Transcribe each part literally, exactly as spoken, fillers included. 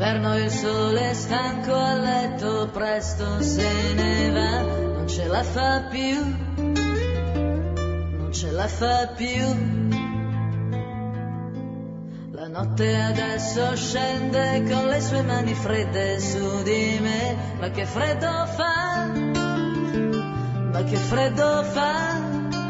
d'inverno il sole stanco a letto presto se ne va, non ce la fa più, non ce la fa più. La notte adesso scende con le sue mani fredde su di me, ma che freddo fa, ma che freddo fa.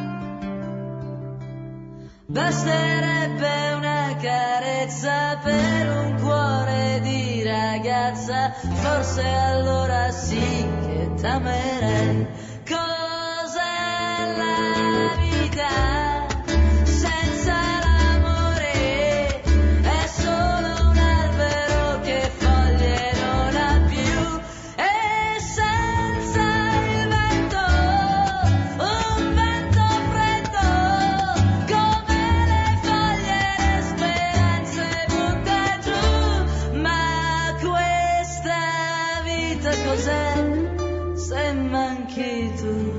Basterebbe una carezza per un cuore di ragazza, forse allora sì che t'amerei. Cos'è la vita senza l'amore? È solo un albero che foglie non ha più, e senza il vento, un vento freddo, come le foglie le speranze butta giù. Ma questa vita cos'è se manchi tu?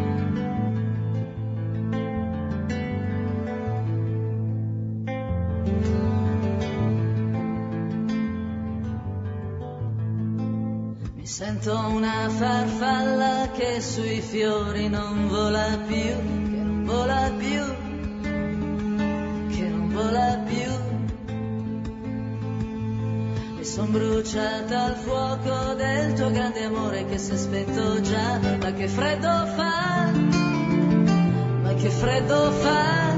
Mi sento una farfalla che sui fiori non vola più, che non vola più, che non vola più. Mi son bruciata al fuoco del tuo grande amore che si è spento già, ma che freddo fa, ma che freddo fa.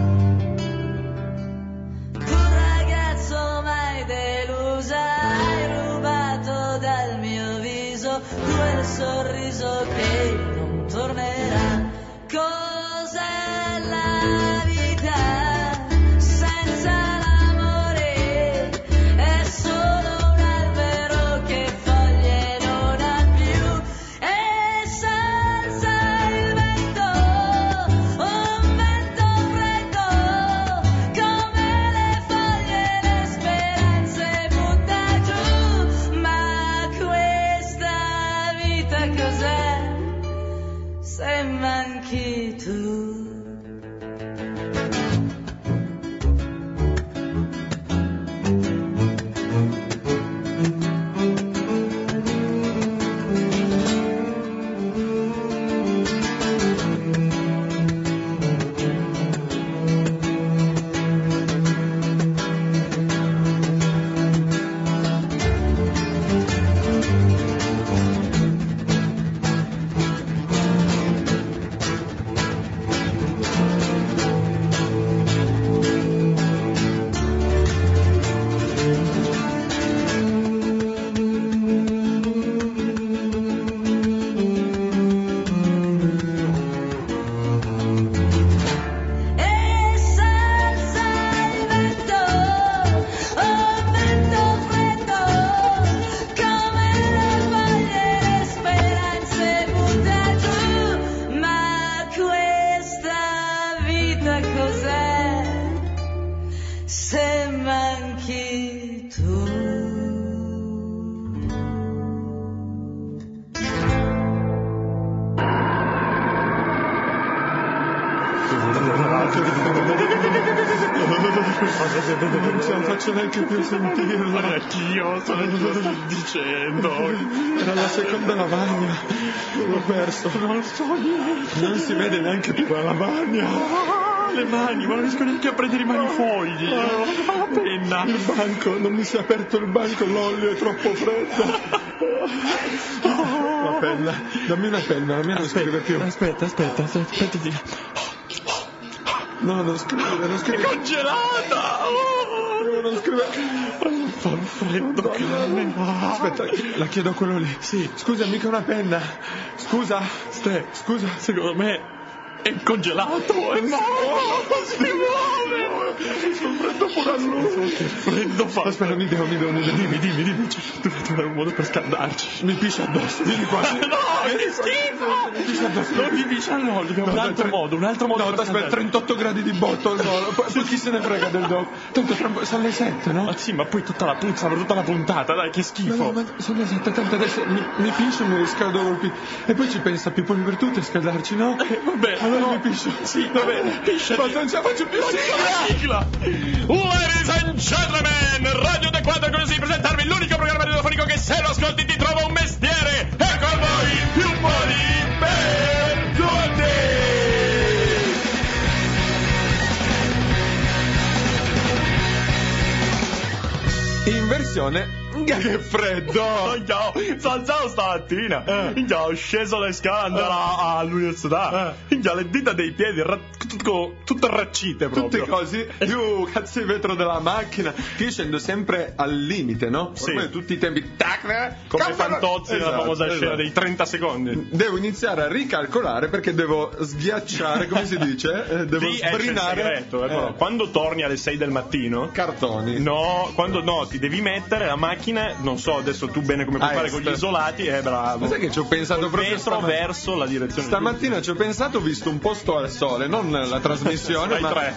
Tu ragazzo mai delusa, hai rubato dal mio viso quel sorriso che non tornerà. Cos'è la vita senza l'amore? È solo un albero che foglie non ha più, e senza il vento, un vento freddo, come le foglie le speranze butta giù. Ma questa vita cos'è se manchi tu? Non ce la faccio neanche più sentirlo. Anch'io, sto dicendo. Era la seconda lavagna. L'ho perso. Non so niente. Non si vede neanche più la lavagna. Ah, le mani, ma non riesco neanche a prendere i manifogli. Ah, la penna. Il banco, non mi si è aperto il banco, l'olio è troppo freddo. La penna, dammi una penna, la mia non scrive più. Aspetta, aspetta, aspetta. No, non scrive, non scrive. È congelata! Oh, non scrive. Fa freddo, cane. Aspetta, la chiedo a quello lì. Sì. Scusa, mica una penna. Scusa, Ste, scusa. Secondo me è congelato. È morto, non si muove. Sono freddo pure a lui. Che freddo fa. Aspetta, un'idea, un'idea, un'idea. Dimmi, dimmi, dimmi. Dobbiamo trovare un modo per scaldarci. Mi piscia addosso, vieni qua. No, che schifo. Mi piscia addosso. Non mi piscia all'olio, dobbiamo un altro modo, un altro modo. No, aspetta, trentotto gradi di botto. No, poi chi se ne frega del doc. Tanto sono le sette, no? Ma sì, ma poi tutta la puzza per tutta la puntata, dai, che schifo. No, ma sono le sette, tanto adesso mi, mi piscio e mi riscaldo col pi. E poi ci pensa Pippo per tutte a scaldarci, no? Eh, vabbè. Allora mi piscio. Sì, va bene. Piscia. Ma non ce la faccio più. Sigla. Ladies and gentlemen, Radio Da Quattro è così presentarvi l'unico programma radiofonico che se lo ascolti ti trova un mestiere. E con voi più buoni per tutti. In versione che freddo! Ciao, salzavo stamattina. Eh. Minchia, ho sceso le scale andare eh. all'università. Eh. Minchia, le dita dei piedi ra- tutto, tutte raccite proprio. Tutte così. Io cazzo il vetro della macchina. Che io scendo sempre al limite, no? Sì. Ormai tutti i tempi. Tac, come cazzo, Fantozzi nella esatto, famosa esatto. scena dei trenta secondi. Devo iniziare a ricalcolare perché devo sghiacciare, come si dice? Eh, devo Lì sbrinare. È il segreto, eh. Quando torni alle sei del mattino. Cartoni. No, quando no, ti devi mettere la macchina. Non so adesso tu bene come puoi ah, fare con gli isolati, è eh, bravo. Ma sai che ci ho pensato Col proprio stamattina verso la direzione. Stamattina ci ho pensato, ho visto un posto al sole, non la trasmissione, ma tre.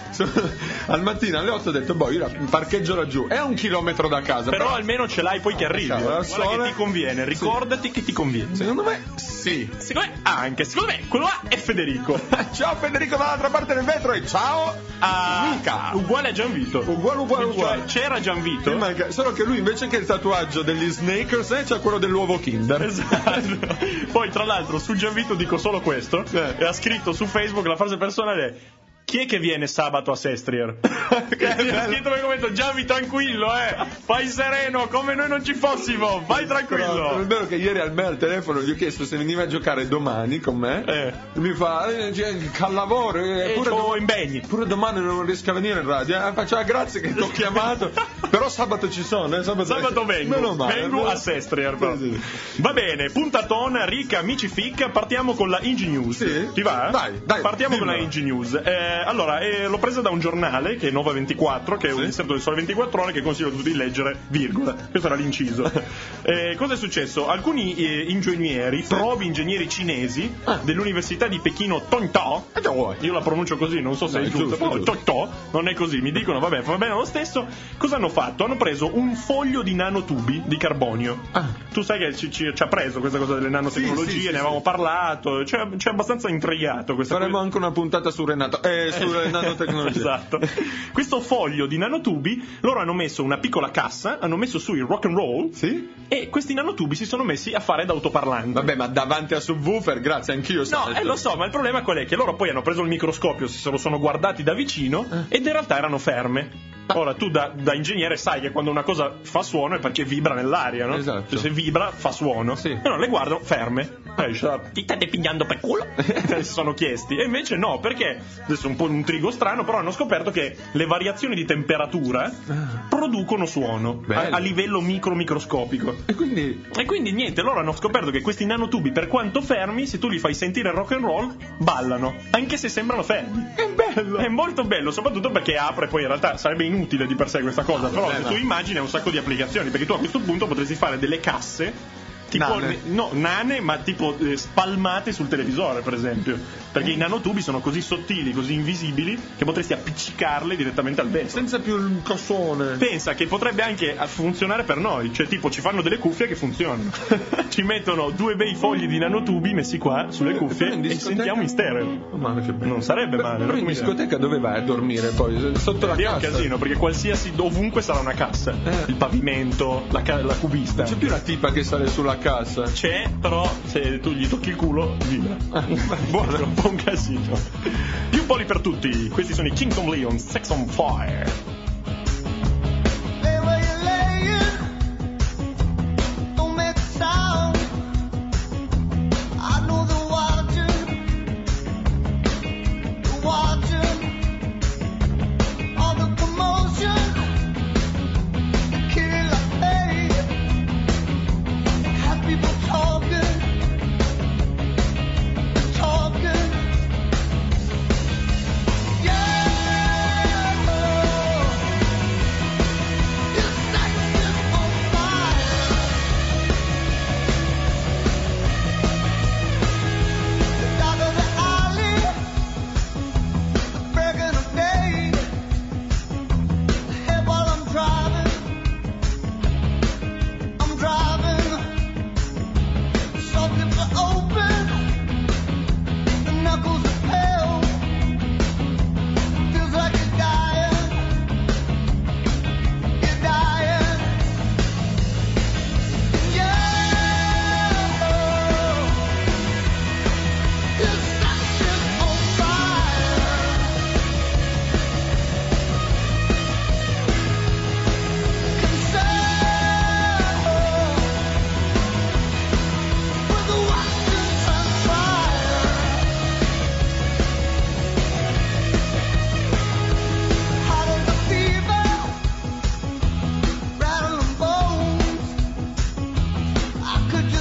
Al mattino alle otto ho detto, boh, io parcheggio laggiù, è a un chilometro da casa. Però, però... almeno ce l'hai poi che arrivi. Guarda sole... che ti conviene, ricordati sì. che ti conviene. Secondo me sì. Secondo me anche, secondo me quello là è Federico. Ciao Federico dall'altra parte del vetro e ciao a Mica. Uguale a Gianvito. Uguale uguale uguale. Cioè, c'era Gianvito. Manca... Solo che lui invece che il tatuaggio degli Snakers eh, c'ha quello dell'uovo Kinder. Esatto. Poi tra l'altro su Gianvito dico solo questo eh. E ha scritto su Facebook la frase personale: chi è che viene sabato a Sestrier? Che ha scritto nel commento: Gianvi tranquillo, eh, fai sereno come noi non ci fossimo, vai tranquillo. Però, è vero che ieri al me al telefono gli ho chiesto se veniva a giocare domani con me eh. Mi fa eh, al lavoro eh, pure do- impegni. Pure domani non riesco a venire in radio eh. Faccio ah, grazie che ti ho chiamato. Però sabato ci sono eh. Sabato, sabato vengo male, vengo meno... a Sestrier sì. Va bene, puntatona ricca, amici fic. Partiamo con la Ingi News. Sì. Ti va? Dai, dai, partiamo dimmi. con la Ingi News eh, allora eh, l'ho presa da un giornale che è Nova ventiquattro, che è sì. un inserto del Sole ventiquattro Ore che consiglio a tutti di leggere, virgola. Questo era l'inciso. Eh, cosa è successo? Alcuni eh, ingegneri, sì. provi ingegneri cinesi ah. dell'Università di Pechino Tongto, io la pronuncio così, non so se no, è giusto, giusto, giusto. Tongto, non è così, mi dicono, vabbè, va bene lo stesso. Cosa hanno fatto? Hanno preso un foglio di nanotubi di carbonio. Ah. Tu sai che ci, ci, ci ha preso questa cosa delle nanotecnologie, sì, sì, ne sì, avevamo sì. parlato, cioè, ci è abbastanza intrigato questa Faremo cosa. Anche una puntata su Renato, eh, sulle nanotecnologie. Esatto. Questo foglio di nanotubi, loro hanno messo una piccola cassa, hanno messo su il rock and roll, sì? E questi nanotubi si sono messi a fare da autoparlante. Vabbè, ma davanti a subwoofer, grazie, anch'io no, eh, lo so, ma il problema qual è? Che loro poi hanno preso il microscopio, se lo sono guardati da vicino eh. ed in realtà erano ferme. Ora tu da, da ingegnere sai che quando una cosa fa suono è perché vibra nell'aria, no? Esatto. Cioè, se vibra fa suono. Sì. No, le guardano ferme. Eh, ti state pigliando per culo? Si sono chiesti. E invece no, perché adesso è un po' un trigo strano, però hanno scoperto che le variazioni di temperatura producono suono a, a livello micro microscopico. E quindi E quindi niente, loro hanno scoperto che questi nanotubi, per quanto fermi, se tu li fai sentire rock and roll, ballano, anche se sembrano fermi. È bello. È molto bello, soprattutto perché apre, poi in realtà sarebbe inutile di per sé questa cosa, però beh, se no. tu immagini ha un sacco di applicazioni, perché tu a questo punto potresti fare delle casse tipo nane. no, nane, ma tipo eh, spalmate sul televisore, per esempio, perché i nanotubi sono così sottili, così invisibili che potresti appiccicarle direttamente al vetro senza più il cassone. Pensa che potrebbe anche funzionare per noi, cioè tipo ci fanno delle cuffie che funzionano. Ci mettono due bei fogli di nanotubi messi qua sulle cuffie e discoteca... sentiamo in stereo. Oh, male, che bello. Non sarebbe male. Però in discoteca dove vai a dormire poi? Sotto la è cassa? È un casino, perché qualsiasi, ovunque sarà una cassa. Eh. Il pavimento, la, ca- la cubista. Non c'è più la tipa che sale sulla cassa. C'è, però se tu gli tocchi il culo vibra. Buono, è un po' un casino. Più poli per tutti. Questi sono i Kingdom Leon, Sex on Fire.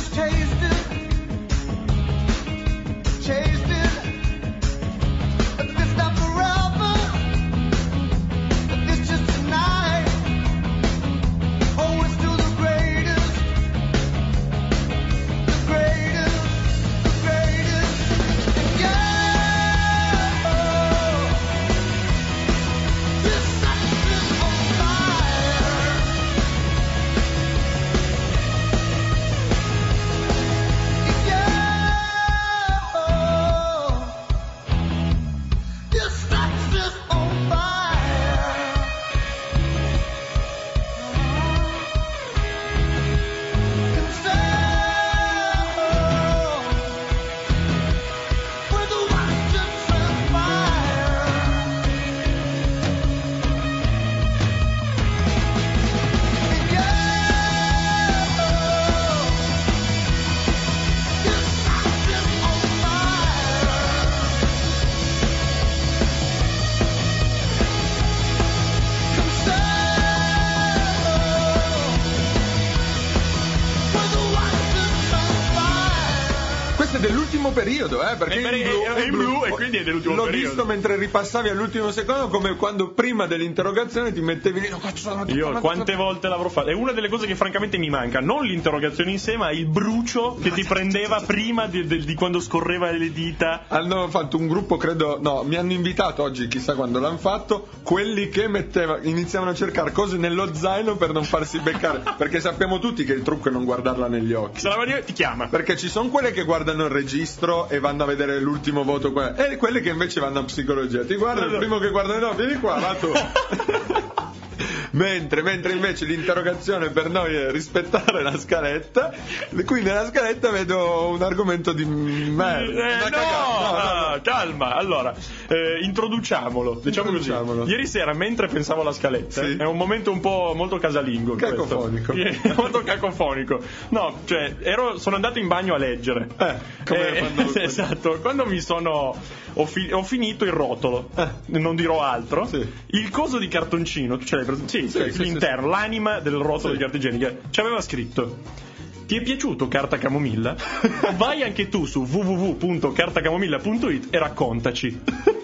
dell'ultimo periodo, eh, perché è, in blu, è, è in blu, blu e quindi è dell'ultimo l'ho periodo. L'ho visto mentre ripassavi all'ultimo secondo, come quando prima dell'interrogazione ti mettevi lì. No, cazzo, io quante volte l'avrò fatto? È una delle cose che francamente mi manca, non l'interrogazione in sé, ma il brucio che ti prendeva prima di, di, di quando scorreva le dita. Hanno fatto un gruppo, credo, no, mi hanno invitato oggi, chissà quando l'hanno fatto, quelli che metteva, iniziavano a cercare cose nello zaino per non farsi beccare, perché sappiamo tutti che il trucco è non guardarla negli occhi. Se la vedi ti chiama. Perché ci sono quelle che guardano il registro e vanno a vedere l'ultimo voto qua, e quelle che invece vanno a psicologia. Ti guarda il primo che guarda, no, vieni qua, va tu. Mentre, mentre invece l'interrogazione per noi è rispettare la scaletta. Qui nella scaletta vedo un argomento di merda. Eh, no, no, no, no, calma. Allora, eh, introduciamolo. Diciamo introduciamolo. Così. Ieri sera, mentre pensavo alla scaletta, sì. È un momento un po' molto casalingo. Cacofonico. Molto cacofonico. No, cioè, ero, sono andato in bagno a leggere. Eh, come eh, quando... Esatto. Quando mi sono. Ho, fi- ho finito il rotolo, eh. non dirò altro. Sì. Il coso di cartoncino, tu ce l'hai presente? Sì, sì, cioè, sì, l'interno, sì, l'anima del rotolo sì. di carta igienica ci aveva scritto: ti è piaciuto Carta Camomilla? Vai anche tu su w w w punto carta camomilla punto it e raccontaci.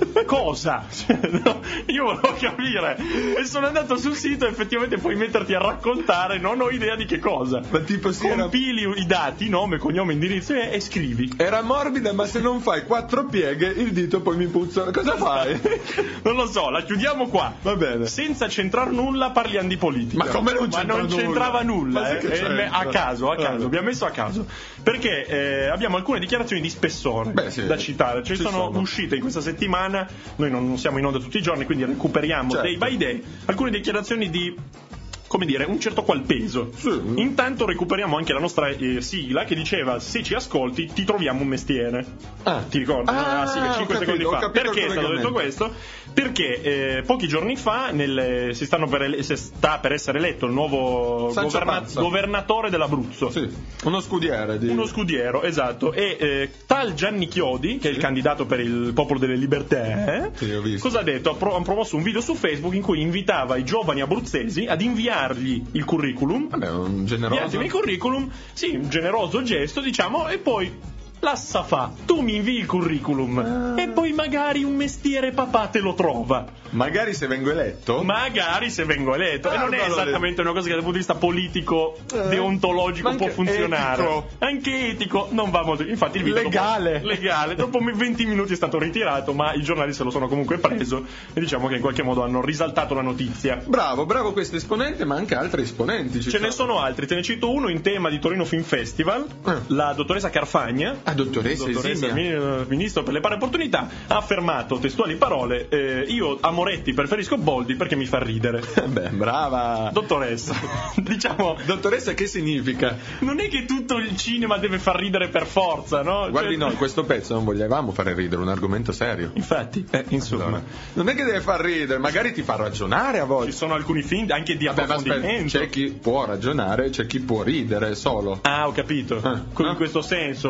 Cosa? No, io volevo capire e sono andato sul sito e effettivamente puoi metterti a raccontare, non ho idea di che cosa. Ma tipo sì, compili era... i dati, nome, cognome, indirizzo e, e scrivi. Era morbida, ma se non fai quattro pieghe il dito poi mi puzza. Cosa fai? Non lo so, la chiudiamo qua. Va bene. Senza c'entrar nulla parliamo di politica. Ma come non c'entra Ma non nulla? c'entrava nulla, Ma eh? sì che eh, a caso, a caso, abbiamo messo a caso. Perché eh, abbiamo alcune dichiarazioni di spessore. Beh, sì, da citare. Ce ne sono, sono uscite in questa settimana. Noi non, non siamo in onda tutti i giorni, quindi recuperiamo certo. day by day alcune dichiarazioni di, come dire, un certo qual peso. Sì. Intanto recuperiamo anche la nostra eh, sigla che diceva: se ci ascolti ti troviamo un mestiere. Ah. Ti ricordi? Ah, la sigla cinque secondi fa. Perché è stato detto questo? Perché eh, pochi giorni fa nel, si, stanno per ele- si sta per essere eletto il nuovo governa- governatore dell'Abruzzo. Sì, uno scudiere. Di... Uno scudiero, esatto. E eh, tal Gianni Chiodi, che sì. è il candidato per il Popolo delle Libertà, eh, sì, ho visto. Cosa ha detto? Ha, pro- ha promosso un video su Facebook in cui invitava i giovani abruzzesi ad inviargli il curriculum. Vabbè, un generoso. Il curriculum, sì, un generoso gesto, diciamo, e poi. Lassa fa, tu mi invii il curriculum ah. e poi magari un mestiere papà te lo trova. Magari se vengo eletto? Magari se vengo eletto. Ah, e non è esattamente una cosa che dal punto di vista politico, eh, deontologico può funzionare. Etico. Anche etico non va molto. Infatti il video legale. Dopo, legale. Dopo venti minuti è stato ritirato, ma i giornali se lo sono comunque preso e diciamo che in qualche modo hanno risaltato la notizia. Bravo, bravo questo esponente, ma anche altri esponenti. Ce sono. Ne sono altri, te ne cito uno in tema di Torino Film Festival, eh. la dottoressa Carfagna. Ah, dottoressa, dottoressa ministro per le pari opportunità, ha affermato testuali parole: eh, io a Moretti preferisco Boldi perché mi fa ridere. Beh, brava dottoressa. Diciamo, dottoressa, che significa? Non è che tutto il cinema deve far ridere per forza, no? Guardi, cioè... no, in questo pezzo non volevamo fare ridere, un argomento serio. Infatti, eh, insomma, allora, non è che deve far ridere, magari ti fa ragionare a volte. Ci sono alcuni film anche di Vabbè, approfondimento. C'è chi può ragionare, c'è chi può ridere solo. Ah, ho capito. Ah, in no? questo senso, forse. Sì,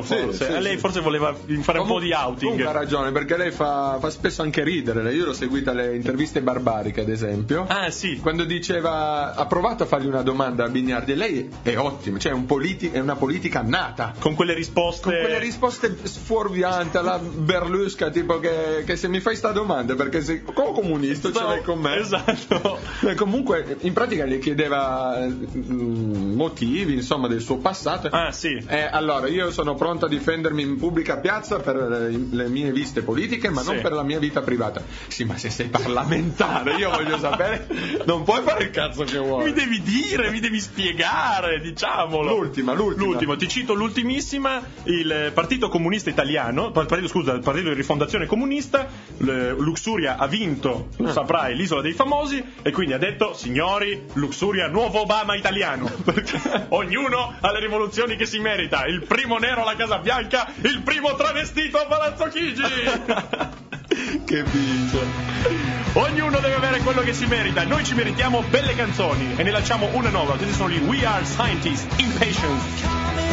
sì, lei sì. forse voleva fare un Comun- po' di outing. Comunque ha ragione, perché lei fa, fa spesso anche ridere. Io l'ho seguita alle interviste barbariche, ad esempio. Ah, sì. Quando diceva, ha provato a fargli una domanda a Bignardi, e lei è ottima, cioè è, un politi- è una politica nata. Con quelle risposte. Con quelle risposte sfuorvianti alla Berlusca, tipo che, che se mi fai sta domanda, perché sei come comunista ce l'hai con me. Esatto. E comunque, in pratica gli chiedeva mm, motivi, insomma, del suo passato. Ah, sì. Eh, allora, io sono pronto a difendermi in pubblica piazza per le, le mie viste politiche, ma Sì. non per la mia vita privata. Sì, ma se sei parlamentare, io voglio sapere, non puoi fare il cazzo che vuoi. Mi devi dire, mi devi spiegare, diciamolo. L'ultima, l'ultima. L'ultimo, ti cito l'ultimissima, il Partito Comunista Italiano, il partito, scusa, il Partito di Rifondazione Comunista, l- Luxuria ha vinto, lo Ah. saprai, l'Isola dei Famosi, e quindi ha detto, signori, Luxuria, nuovo Obama italiano, perché ognuno ha le rivoluzioni che si merita, il primo nero alla Casa Bianca, il primo travestito a Palazzo Chigi. Che bicio. Ognuno deve avere quello che si merita. Noi ci meritiamo belle canzoni e ne lanciamo una nuova. Questi sono gli We Are Scientists, Impatience.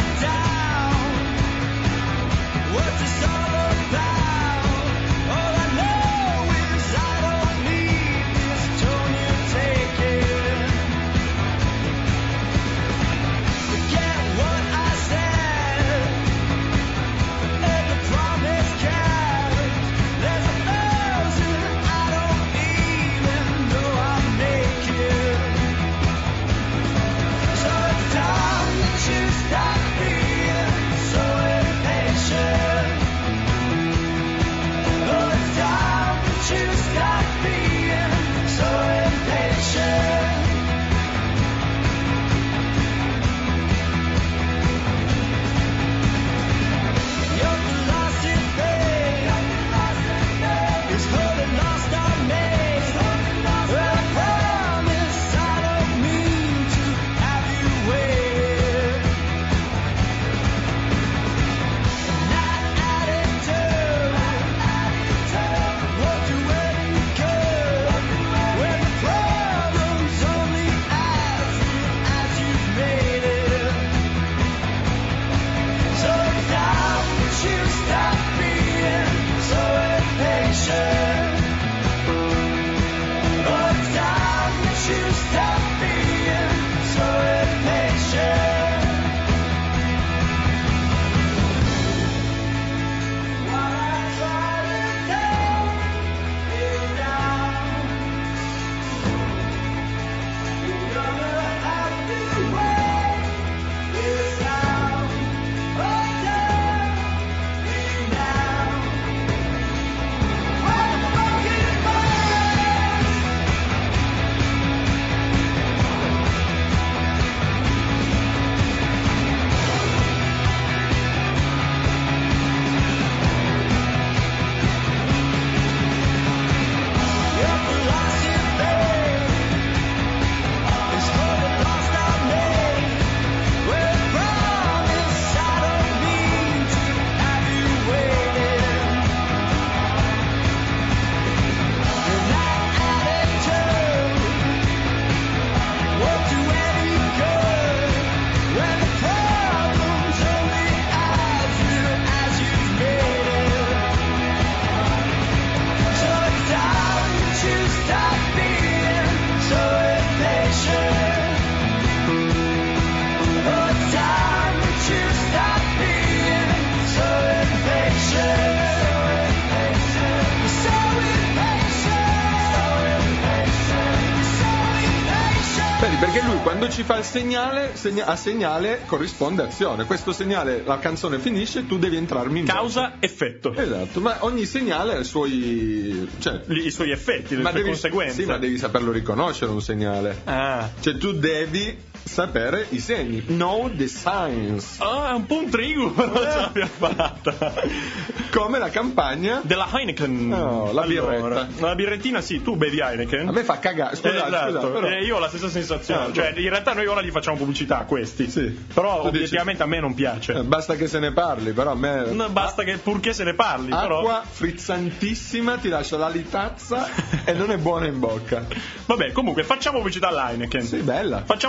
Perché lui quando ci fa il segnale, segna- a segnale corrisponde azione. Questo segnale, la canzone finisce, tu devi entrarmi in Causa-effetto. Esatto, ma ogni segnale ha i suoi, cioè, Gli- I suoi effetti, le ma sue devi, conseguenze. sì, ma devi saperlo riconoscere un segnale. Ah. Cioè tu devi sapere i segni. Know the signs. Ah, un po' un trigo, non ce l'abbiamo fatta. Come la campagna Della Heineken. No, la birretta. La birrettina, sì, tu bevi Heineken. a me fa cagare. Scusate, Eh, esatto. scusate, però. Eh, io ho la stessa sensazione. Ah, cioè, in realtà noi ora gli facciamo pubblicità a questi. Sì. Però Tu dici- obiettivamente a me non piace. Eh, basta che se ne parli, però a me No, basta che purché se ne parli, però. acqua frizzantissima ti lascia la litazza e non è buona in bocca. Vabbè, comunque facciamo pubblicità all'Heineken. Sì, bella. Facciamo anche finta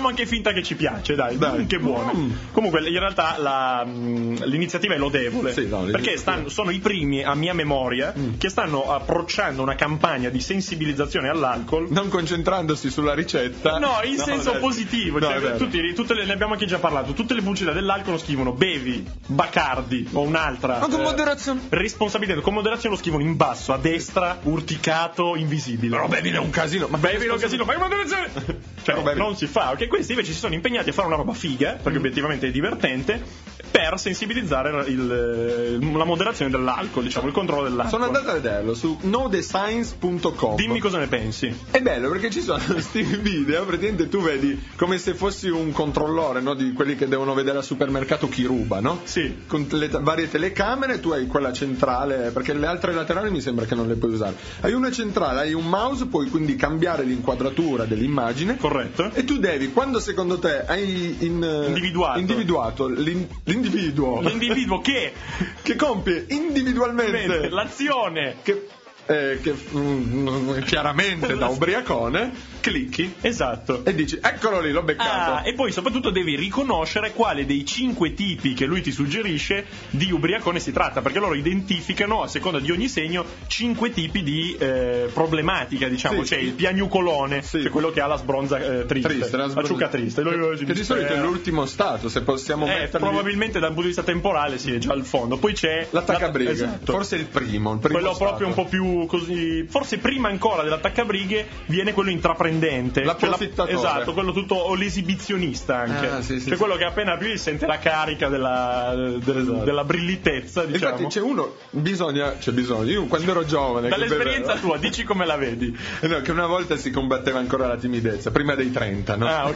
pubblicità che ci piace, dai, Dai. Mm, che buone. Mm. Comunque in realtà la, mh, l'iniziativa è lodevole, Sì, no, perché stanno, sono i primi a mia memoria Mm. che stanno approcciando una campagna di sensibilizzazione all'alcol. Non concentrandosi sulla ricetta. No, in senso dai. positivo, No, cioè, è vero. tutti, tutte le, ne abbiamo anche già parlato, tutte le pubblicità dell'alcol lo scrivono bevi, Bacardi o un'altra. Ma con eh, moderazione. responsabilità, con moderazione lo scrivono in basso, a destra, urticato, invisibile. Però bevi è un casino. Ma Bevi un casino, fai moderazione! Cioè, Però bevi. non si fa, ok? Questi invece si sono impegnati a fare una roba figa, perché Mm. obiettivamente è divertente, per sensibilizzare il- la moderazione dell'alcol, diciamo, il controllo dell'alcol. Sono andato a vederlo su know the science punto com. Dimmi cosa ne pensi. È bello perché ci sono questi video, praticamente tu vedi come se fossi un controllore, no? Di quelli che devono vedere al supermercato chi ruba, no? Sì. Con le t- varie telecamere, tu hai quella centrale, perché le altre laterali mi sembra che non le puoi usare. Hai una centrale, hai un mouse, puoi quindi cambiare l'inquadratura dell'immagine. Corretto. E tu devi, quando secondo te hai in, eh, Individuato. individuato l'in- l'individuo L'individuo che che compie individualmente vede l'azione che, eh, che mm, chiaramente da ubriacone, clicchi esatto. e dici eccolo lì, l'ho beccato. Ah, e poi soprattutto devi riconoscere quale dei cinque tipi che lui ti suggerisce di ubriacone si tratta, perché loro identificano a seconda di ogni segno cinque tipi di eh, problematica, diciamo. Sì. C'è il piagnucolone, Sì. cioè quello che ha la sbronza eh, triste, Triste, la la sbronza- ciucca triste. Lui- che di solito è l'ultimo stato, se possiamo Eh, metterli. probabilmente dal punto di vista temporale sì, è già al fondo. Poi c'è L'attaccabrighe, esatto. forse il primo, il primo quello stato. proprio un po' più così, forse prima ancora dell'attaccabrighe viene quello intraprendente, L'approfittatore. Cioè la- esatto, quello tutto o l'esibizionista anche, Ah, sì, sì, cioè sì. quello che appena apri sente la carica della, delle- Esatto. della brillitezza, diciamo. Infatti c'è uno, bisogna, c'è bisogno, io quando ero giovane che Dall'esperienza bevevo- tua, dici come la vedi. Eh no, che una volta si combatteva ancora la timidezza, prima dei trenta, no? Ah,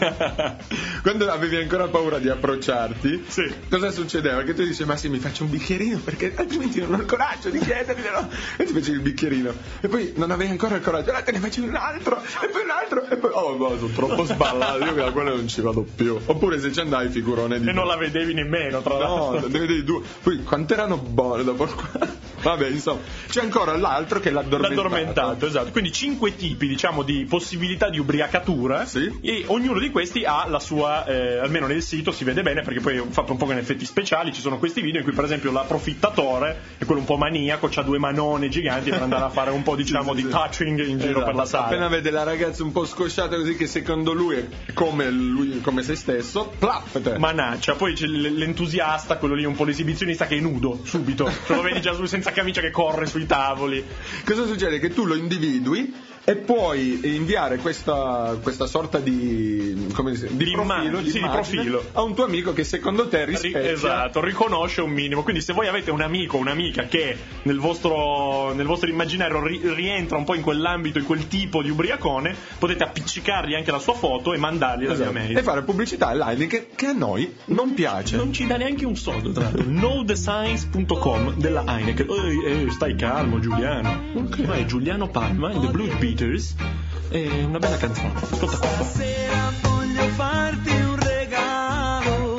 ok. Quando avevi ancora paura di approcciarti, Sì. cosa succedeva? Che tu dici, ma sì, mi faccio un bicchierino perché altrimenti non ho il coraggio di chiederglielo. E ti facevi il bicchierino. E poi non avevi ancora il coraggio, allora te ne facevi un altro, e poi un altro, e poi, oh, boh, sono troppo sballato, io da quello non ci vado più. Oppure se ci andai, figurone di E non la vedevi nemmeno, tra No, l'altro. ne vedevi due. Poi quante erano buone dopo qua. Vabbè, insomma, c'è ancora l'altro che è l'addormentato. L'addormentato, esatto. Quindi cinque tipi, diciamo, di possibilità di ubriacatura. Sì. E ognuno di questi ha la sua, eh, almeno nel sito si vede bene, perché poi ho fatto un po' con effetti speciali. Ci sono questi video in cui, per esempio, l'approfittatore è quello un po' maniaco, c'ha due manone giganti per andare a fare un po', diciamo, Sì, sì, di sì. touching in giro Esatto. per la sala. Appena vede la ragazza un po' scosciata così, che secondo lui è come lui, come se stesso, plaffete. Manaccia, poi c'è l- l'entusiasta, quello lì un po' l'esibizionista che è nudo, subito. Ce lo vedi già lui senza camicia che corre sui tavoli. Cosa succede? Che tu lo individui e puoi inviare questa, questa sorta di, come si, di, Di profilo, immagine, sì, di immagine profilo. a un tuo amico che secondo te Ri- rispecchia. esatto, riconosce un minimo. Quindi se voi avete un amico o un'amica che nel vostro, nel vostro immaginario ri- rientra un po' in quell'ambito, in quel tipo di ubriacone, potete appiccicargli anche la sua foto e mandargli la Esatto. via mail. E fare pubblicità online che, che a noi non piace. Non ci dà neanche un soldo, tra l'altro. know the science punto com della Heineken. Ehi, ehi, stai calmo, Giuliano. Ma è Giuliano Palma in The Blood Beaters. È una bella canzone. Ascolta qua. Stasera voglio farti un regalo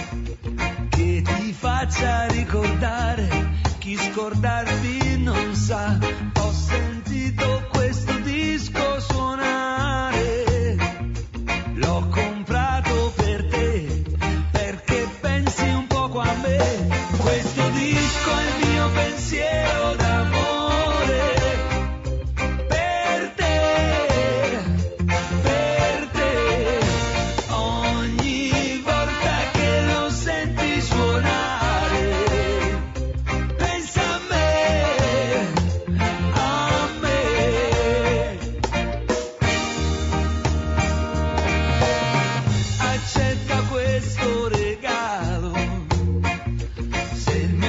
che ti faccia ricordare chi scordarti non sa. Ho sentito questo disco suonare, l'ho comprato per te perché pensi un poco a me. Questo disco è il mio pensiero d'amore per te, per te. Ogni volta che lo senti suonare, pensa a me, a me. Accetta questo regalo, se il mio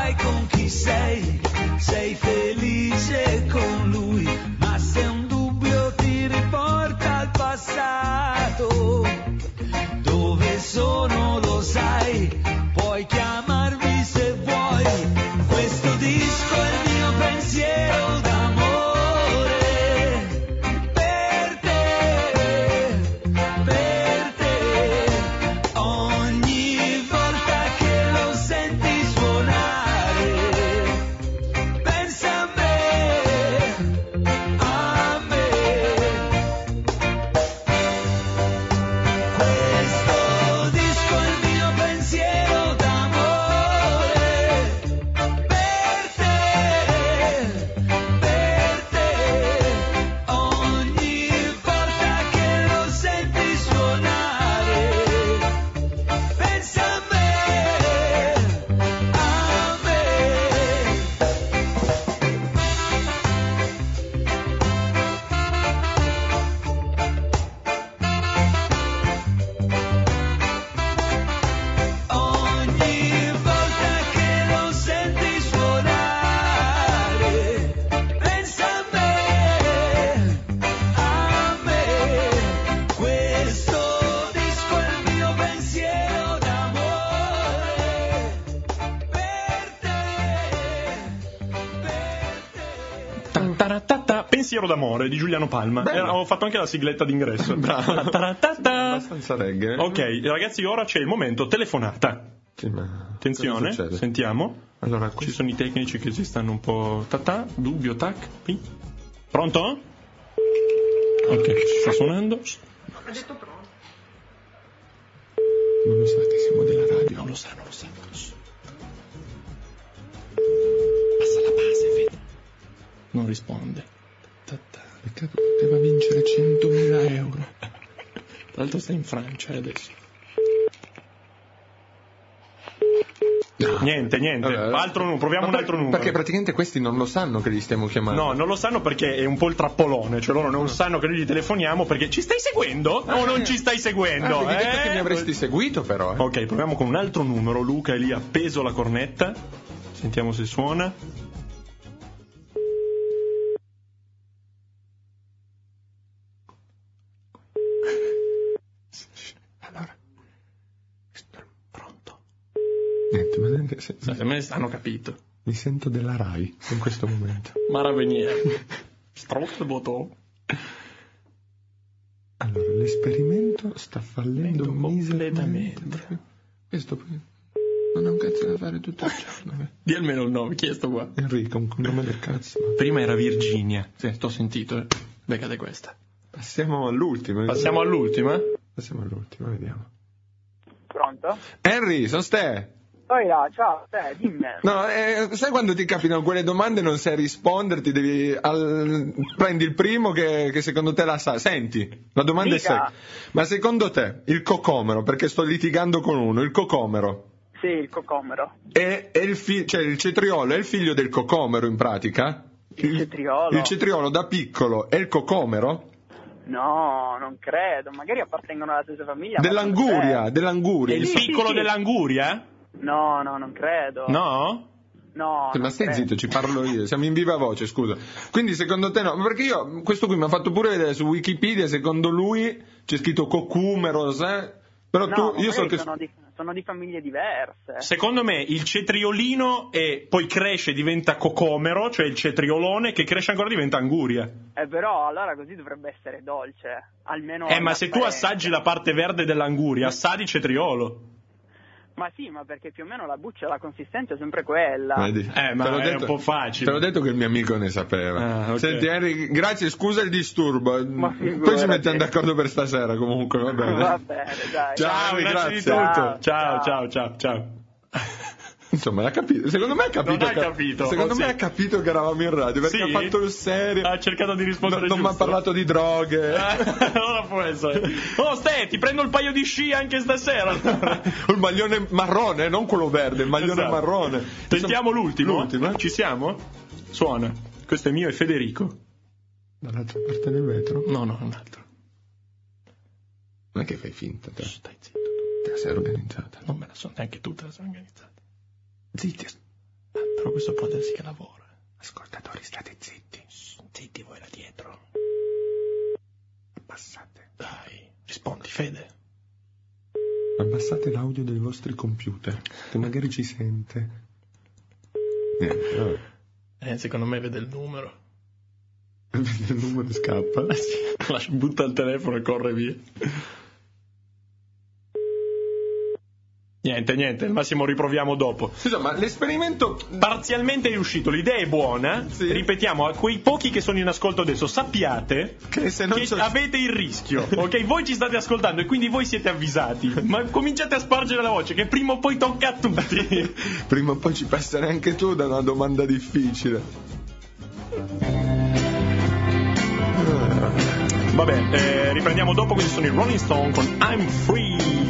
sai con chi sei, sei felice con lui, ma se un dubbio ti riporta al passato, dove sono lo sai, puoi chiamarmi se vuoi, questo disco è il mio pensiero d'amore, per te, per te, ogni volta che lo senti suonare, pensa a me, a me, questo disco è il mio pensiero d'amore, per te, per te, ogni volta che lo senti suonare, pensa a me, a me. Ogni volta che lo senti suonare, pensa a me, a me, questo disco è il mio pensiero d'amore, per te, per te. Ta-ta-ra-ta-ta, Pensiero d'amore di Giuliano Palma. Bello. Era- ho fatto anche la sigletta d'ingresso. Bravo. Ta-ta-ra-ta-ta. Abbastanza reggae. Ok, ragazzi, ora c'è il momento telefonata. Sì, ma Attenzione, cosa succede? sentiamo. Allora, Ci qui sono i tecnici che si stanno un po'. Ta-ta, dubbio, tac, pi. Pronto? Ok, ci sta suonando. Ha detto pronto. non lo sa che siamo della radio. Non lo sa, non lo sa. Passa la base, Fede. Non risponde. Ta-ta. Peccato, poteva vincere centomila euro. Tra l'altro sta in Francia adesso. No. Niente, niente. Vabbè. Altro numero, proviamo Ma un per- altro numero. Perché praticamente questi non lo sanno che li stiamo chiamando. No, non lo sanno perché è un po' il trappolone, cioè loro non sanno che noi gli telefoniamo perché ci stai seguendo o non ci stai seguendo? Ah, avevi detto eh? che mi avresti seguito però. Eh. Ok, proviamo con un altro numero. Luca è lì appeso alla cornetta. Sentiamo se suona. Allora, Pronto. niente, ma neanche se- Se me ne hanno capito. mi sento della Rai in questo momento. Maraveniere. Strozzo il bottone. Allora, l'esperimento sta fallendo Completamente. miseramente. Questo poi non ha un cazzo da fare tutto il giorno. eh. Di almeno il nome, chi è sto qua? Enrico, un nome del cazzo. ma- Prima era Virginia. Sì, t'ho sentito. Eh. Beccate questa. Passiamo all'ultimo. Passiamo all'ultima. Passiamo all'ultimo, vediamo. Pronto? Henry, sono ste. Poi là, ciao, te, dimmi. No, eh, sai quando ti capitano quelle domande e non sai rispondere, ti devi al- prendi il primo che, che secondo te la sa. Senti, la domanda Dica. è secca. Ma secondo te il cocomero, perché sto litigando con uno, il cocomero Sì, il cocomero. è, è il fi- cioè il cetriolo è il figlio del cocomero in pratica? Il cetriolo? Il cetriolo da piccolo è il cocomero? No, non credo. Magari appartengono alla stessa famiglia. ma Dell'anguria, non dell'anguria. Il Sì, piccolo sì, sì. dell'anguria? credo. No, no, non credo. No? No. Ma non stai credo. zitto, ci parlo io, siamo in viva voce, scusa. Quindi secondo te no? Ma perché io, questo qui mi ha fatto pure vedere su Wikipedia, secondo lui c'è scritto cocumeros, eh? Però No, tu, ma io so magari che... sono, di, sono di famiglie diverse. Secondo me il cetriolino e poi cresce, diventa cocomero, cioè il cetriolone che cresce ancora diventa anguria. Eh, però allora così dovrebbe essere dolce. Almeno. Eh, ma in se tu apparenza. assaggi la parte verde dell'anguria, assaggi cetriolo. Ma sì, ma perché più o meno la buccia e la consistenza è sempre quella. Vedi? Eh, ma Te l'ho è un po' facile. Te l'ho detto che il mio amico ne sapeva. Ah, ok. Senti Henry, grazie, scusa il disturbo. Ma figurati. Poi ci mettiamo d'accordo per stasera comunque, va bene. Va bene, dai. Ciao, Ciao, grazie di grazie. tutto. Ciao, Ciao. ciao, ciao, ciao. Insomma, l'ha capito. Secondo me ha capito. Non ha che- capito, Secondo oh, me sì. ha capito che eravamo in radio perché Sì? ha fatto il serio. Ha cercato di rispondere non non mi ha giusto. parlato di droghe. Allora può essere. Oh, Ste, ti prendo il paio di sci anche stasera. Il maglione marrone, non quello verde, il maglione Esatto. marrone. Tentiamo l'ultimo. L'ultimo, eh? Ci siamo? Suona. Questo è mio e Federico. Dall'altra parte del vetro? No, no, un altro. Non è che fai finta, te. Stai zitto. Te la sei organizzata. Non me la so neanche tu te la sei organizzata. Zitti. Ah, Però questo può darsi che lavora. Ascoltatori, state zitti. Zitti voi là dietro. Abbassate. Dai, rispondi, Fede. Abbassate l'audio dei vostri computer, che magari ci sente. Niente, vabbè. Eh, secondo me vede il numero. Vede il numero e scappa. Eh sì, lascia, butta il telefono e corre via. Niente, niente, al massimo riproviamo dopo. Scusa, ma l'esperimento Parzialmente è riuscito, l'idea è buona. Sì. Ripetiamo, a quei pochi che sono in ascolto adesso, sappiate che se non che c'è... avete il rischio, ok? Voi ci state ascoltando e quindi voi siete avvisati. Ma cominciate a spargere la voce che prima o poi tocca a tutti. Prima o poi ci passerai anche tu da una domanda difficile. Vabbè, eh, riprendiamo dopo. Questi sono i Rolling Stone con I'm Free.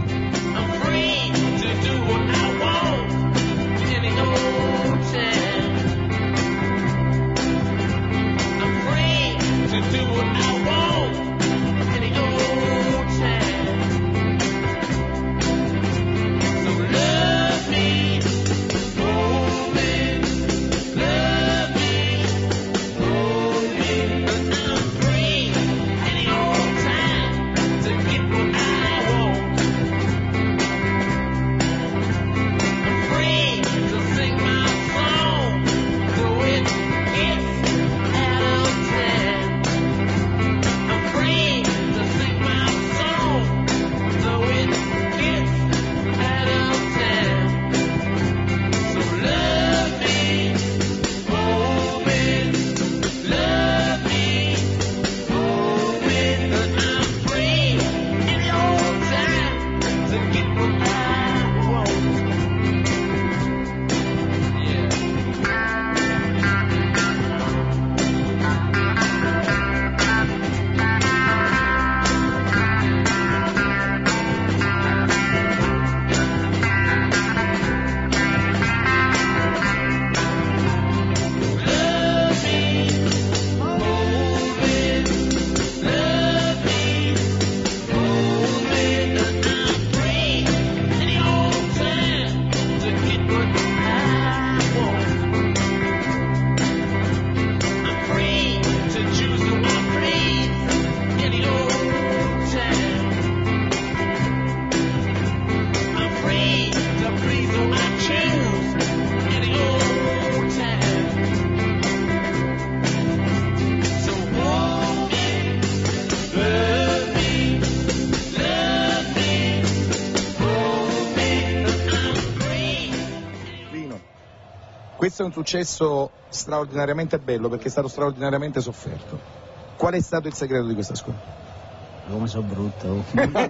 Questo è un successo straordinariamente bello perché è stato straordinariamente sofferto. Qual è stato il segreto di questa scuola? Come sono brutto.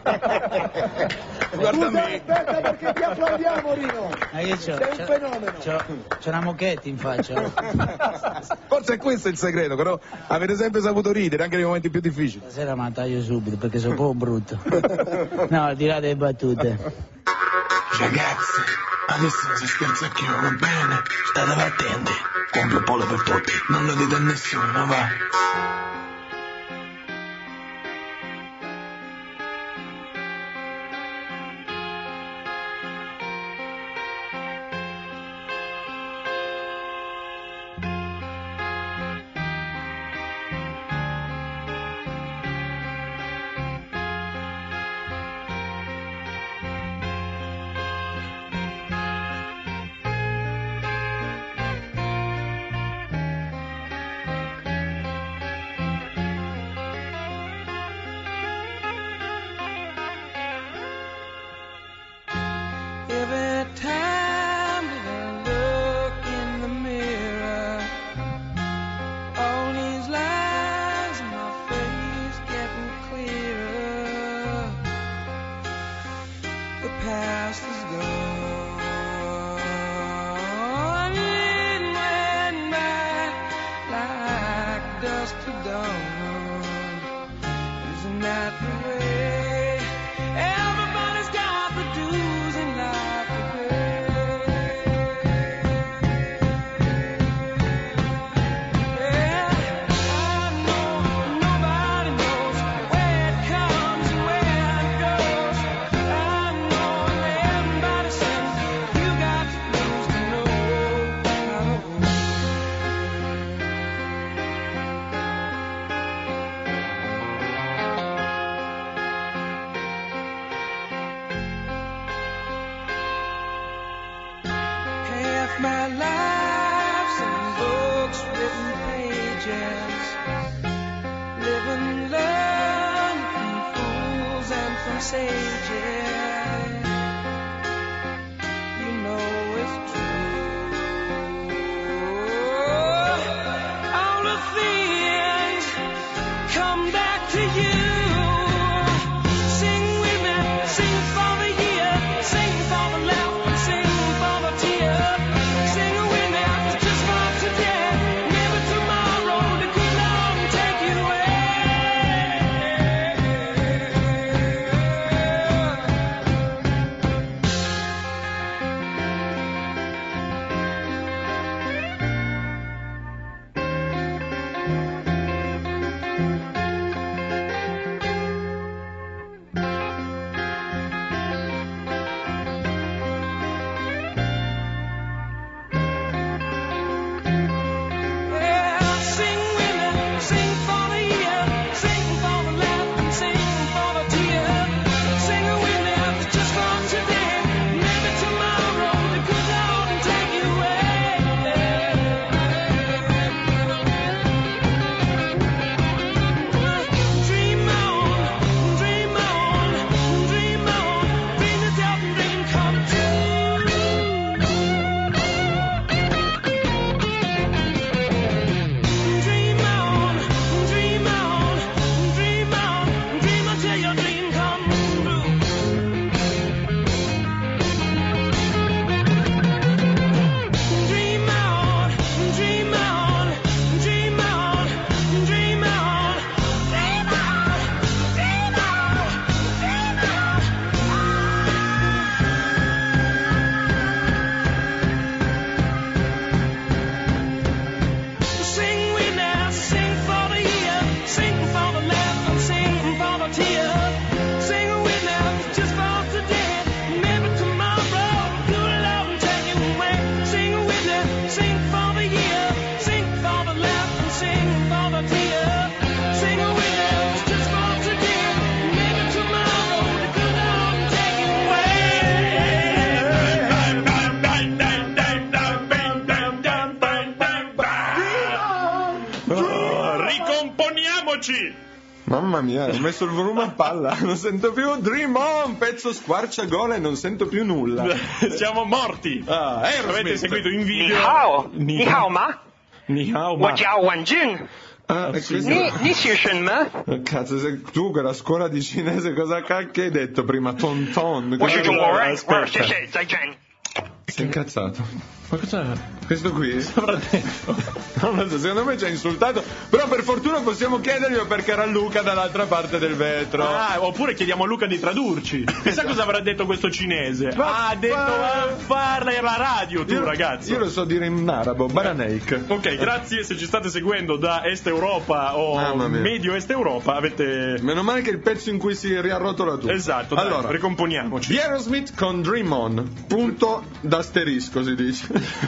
Guarda me. Aspetta perché ti applaudiamo, Rino. Ma io c'ho, Sei un c'ho, fenomeno. c'ho, c'ho una moquette in faccia. Forse è questo il segreto, però avete sempre saputo ridere anche nei momenti più difficili. Stasera me la taglio subito perché sono un po' brutto. No, al di là delle battute. Ragazzi, adesso non si scherza più, va bene? State attenti. Compro un pollo per tutti, non lo dite a nessuno, va. Every time that I look in the mirror, all these lines in my face getting clearer. The past is gone. It went by like dust to dawn. Isn't that the way? Everybody's got the dues in life to pay. my life's in books, written pages. Live and learn from fools and from sages. You know it's true. All the things come back to you. Sing with me, sing for the year, sing for the laugh and sing for the tear. Sing with me, just for today, maybe tomorrow the good Lord take you away. Yeah, sing with me, sing for the year, sing for the laugh and sing for the tear. Sing with me, just for today, maybe tomorrow the good Lord take you away. Dream on, dream on, dream on, dream yourself and dream come true. Dream on, dream on, dream on, dream until your dream come true. Dream on, dream on, dream on, dream on, dream on, dream on, Sing with me, sing for the year, sing for the laugh and sing for the tear. Sing with me, just for today, maybe tomorrow, good Lord take you away. Sing with me, sing for the year, sing for the laugh and sing for the tear. Sing with me, just for today, maybe tomorrow, the good Lord take you Oh, ricomponiamoci! Mamma mia, ho messo il volume a palla, non sento più Dream On, pezzo squarciagola e non sento più nulla. Siamo morti! Ah, Aerosmith. Avete seguito in 你 video. 好， Ni 你好吗？ Ni hao ma. 我叫文俊， Ah, e questo- 你你是什么？ Cazzo, se tu quella scuola di cinese cosa cacchio hai detto prima? Ton ton. 我是中国人， Aspetta. 谢谢，再见。 Sei incazzato. Ma cosa Questo qui? avrà detto? Non lo so, secondo me ci ha insultato, però per fortuna possiamo chiederglielo perché era Luca dall'altra parte del vetro. Ah, oppure chiediamo a Luca di tradurci. Chissà cosa avrà detto questo cinese. Va- Ah, ha detto va- a farla la radio tu, Io- ragazzo. Io lo so dire in arabo, baraneik. Ok, grazie se ci state seguendo da Est Europa o Mamma mia. Medio Est Europa, avete... Meno male che il pezzo in cui si riarrotola tutto. Esatto, dai, allora, ricomponiamoci. di Aerosmith con Dream On, punto d'asterisco si dice.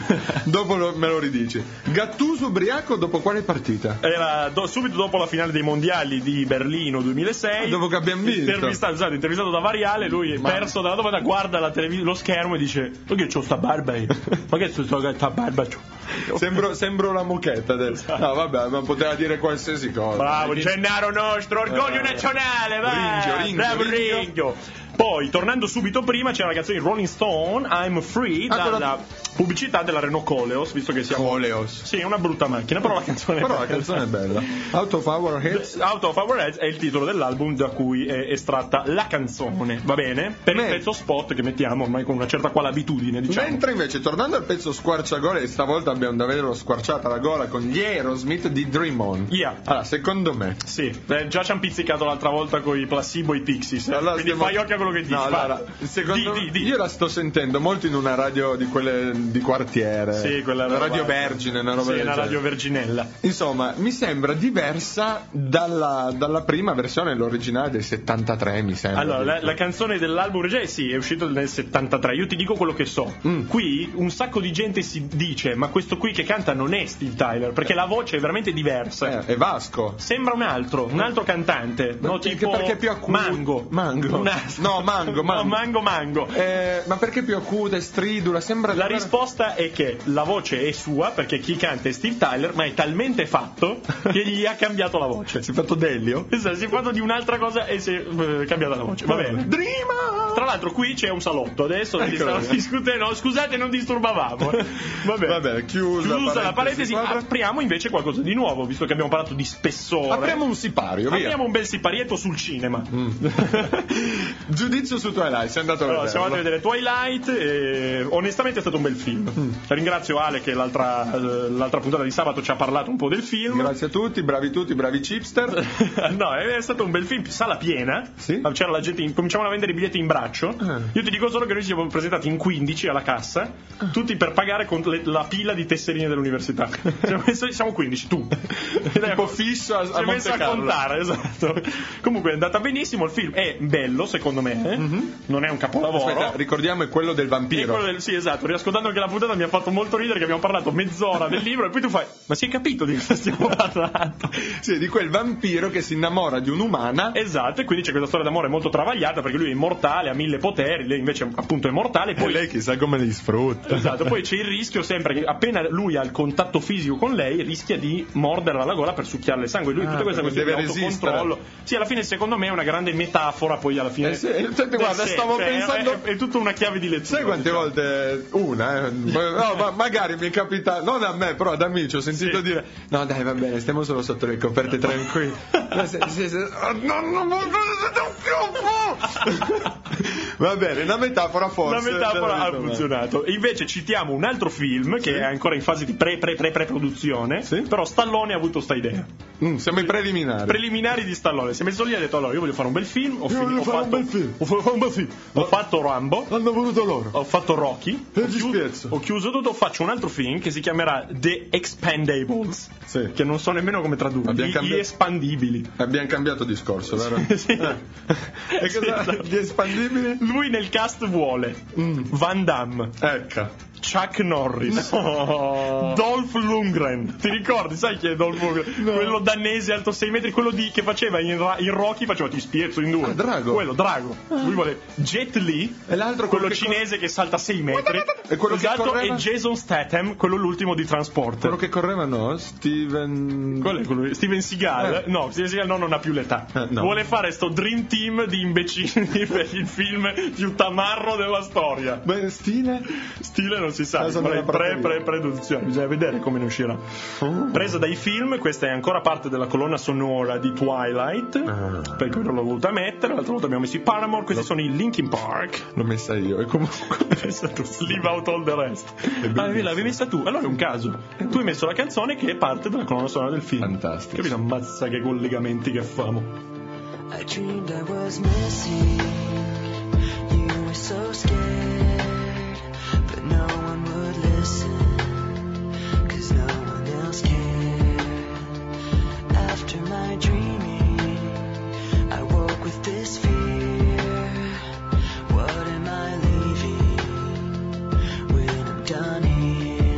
Dopo lo- me lo ridici. Gattuso ubriaco dopo quale partita? Era do- subito dopo la finale dei mondiali di Berlino duemilasei. Dopo che abbiamo vinto. Intervistato, esatto, intervistato da Variale, lui Ma- perso dalla domanda, guarda la televis- lo schermo e dice: ma che c'ho sta barba io? Ma che c'ho sta barba? c'ho?" Sembro, sembro la mucchetta del... No vabbè, ma poteva dire qualsiasi cosa. Bravo, Gennaro nostro, orgoglio Eh. nazionale, vai! Ringio, Ringio, Bravo Ringio. Ringio. Poi, tornando subito prima, c'era la canzone di Rolling Stone, I'm Free, Ah, dalla quella- pubblicità della Renault Coleos, visto che siamo... Coleos. Sì, è una brutta macchina, però la canzone Però è la bella. canzone è bella. Out of our heads. Out of Our Heads è il titolo dell'album da cui è estratta la canzone, va bene? Per Me- il pezzo spot che mettiamo ormai con una certa quale abitudine, diciamo. Mentre invece, tornando al pezzo squarciagola, e stavolta abbiamo davvero squarciata la gola con gli Aerosmith di Dream On. Yeah. Allora, secondo me... Sì, eh, già ci hanno pizzicato l'altra volta con i placebo e i pixies. Allora, Quindi stiamo- fai occhio a quello che dici. No, vai. allora, secondo Di, me, di, di. io la sto sentendo molto in una radio di quelle di quartiere. Sì, quella una radio roba- Vergine, una roba Sì, del una genere. radio verginella. Insomma, mi sembra diversa dalla, dalla prima versione, l'originale del settantatré, mi sembra. Allora, la, la canzone dell'album originale sì, è uscito nel settantatré. Io ti dico quello che so. Mm. Qui un sacco di gente si dice: ma questo qui che canta non è Steve Tyler, perché la voce è veramente diversa. Eh, è Vasco. Sembra un altro, un altro cantante, no? Perché- Tipo perché è più acuto. Mango. Mango. Una- No, No, mango, mango. No, mango, mango. Eh, ma perché più acuta e stridula? Sembra La davvero- risposta è che la voce è sua, perché chi canta è Steve Tyler, ma è talmente fatto che gli ha cambiato la voce. Si è fatto Delio? Esatto, si è fatto di un'altra cosa e si è eh, cambiata la voce. Va bene. Dreamer! Tra l'altro qui c'è un salotto, adesso Ecco. si stanno discutendo. Scusate, non disturbavamo. Va bene. Vabbè, chiusa, Chiusa la parentesi, Guarda. apriamo invece qualcosa di nuovo, visto che abbiamo parlato di spessore. Apriamo un sipario, via. Apriamo un bel siparietto sul cinema. Giudizio su Twilight, sei andato a Allora, vederlo. siamo andati a vedere Twilight e onestamente è stato un bel film. Mm. Ringrazio Ale che l'altra, eh, l'altra puntata di sabato ci ha parlato un po' del film. Grazie a tutti, bravi tutti, bravi chipster. No, è stato un bel film, sala piena. Sì? C'era la gente, in- cominciavano a vendere i biglietti in braccio. Ah. Io ti dico solo che noi ci siamo presentati in quindici alla cassa, tutti per pagare con le- la pila di tesserine dell'università. Siamo, messo- siamo quindici, tu. Tipo fisso a, a Si è messo a Monte Carlo. contare, esatto. Comunque è andata benissimo, il film è bello secondo me, eh? Non è un capolavoro. Aspetta, ricordiamo è quello del E vampiro. quello del- sì, esatto, riascoltando anche la puntata mi ha fatto molto ridere che abbiamo parlato mezz'ora del libro e poi tu fai, ma si è capito di cosa stiamo parlando? Sì, di quel vampiro che si innamora di un'umana. Esatto, e quindi c'è questa storia d'amore molto travagliata perché lui è immortale, ha mille poteri, lei invece appunto è mortale, E poi lei chissà come li sfrutta. Esatto, poi c'è il rischio sempre che appena lui ha il contatto fisico con lei rischia di morderla alla gola per succhiarle il sangue. Lui Ah, tutta questa perché questione di deve autocontrollo. Sì, alla fine secondo me è una grande metafora poi alla fine. Eh sì, senti, del guarda, sé, stavo cioè, pensando- è, è, è tutta una chiave di lettura. Sai quante diciamo. volte una, eh, no, ma magari mi è capitato, non a me, però ad amici ho sentito Sì. dire: no, dai, va bene, stiamo solo sotto le coperte tranquilli. Ma se- se- se- oh, no, non voglio più. Va bene, una metafora forse. La metafora ha Te lo dico, funzionato. E invece citiamo un altro film che Sì. è ancora in fase di pre pre pre pre produzione. Sì. Però Stallone ha avuto sta idea. Mm, siamo ai preliminari. Preliminari di Stallone. Si è messo lì e ha detto: allora, io voglio fare un bel film. Ho, Io fini- voglio ho fare fatto un bel film. Ho, fa- un bel film. Ho fatto Rambo. Hanno voluto loro. Ho fatto Rocky. E Ho ci chiuso, spiezzo. ho chiuso tutto. Faccio un altro film che si chiamerà The Expendables. Sì. Che non so nemmeno come tradurre. Abbiamo Gli, cambiato- gli espandibili. Abbiamo cambiato discorso, vero? Sì. Eh. E Sì, cosa? esatto. Gli espandibili? Lui nel cast vuole Van Damme, Ecco. Chuck Norris, Dolph Lundgren. Ti ricordi? Sai chi è Dolph Lundgren? Quello danese alto sei metri, quello di, che faceva in, Ra- in Rocky, faceva ti spiezzo in due. Ah, Drago. Quello, Drago. Lui vuole Jet Li, E l'altro quello quello che cinese che salta sei metri. E quello che esatto, correva? e Jason Statham, quello l'ultimo di Transporter. Quello che correva no? Steven... Quello è quello- Steven Seagal, Eh. no, Steven Seagal no, non ha più l'età. Eh, no. Vuole fare sto dream team di imbecilli per il film più tamarro della storia. Beh, stile? Stile non si sa, Casa pre, della pre, prateria. pre, produzione, bisogna vedere come ne uscirà. Presa dai film, questa è ancora parte della colonna sonora di Twilight, Ah. per cui non l'ho voluta mettere. L'altra volta abbiamo messo i Paramore, questi sono i Linkin Park. L'ho messa io e comunque... L'hai messa tu. Leave out all the rest. Ah, l'avevi messa tu, allora è un caso. Tu hai messo la canzone che è parte della colonna sonora del film. Fantastico. Capito? Ammazza che collegamenti che famo. I dreamed I was missing. You were so scared, but no one would listen, 'cause no one else cared. After my dreaming, I woke with this fear. What am I leaving when I'm done here?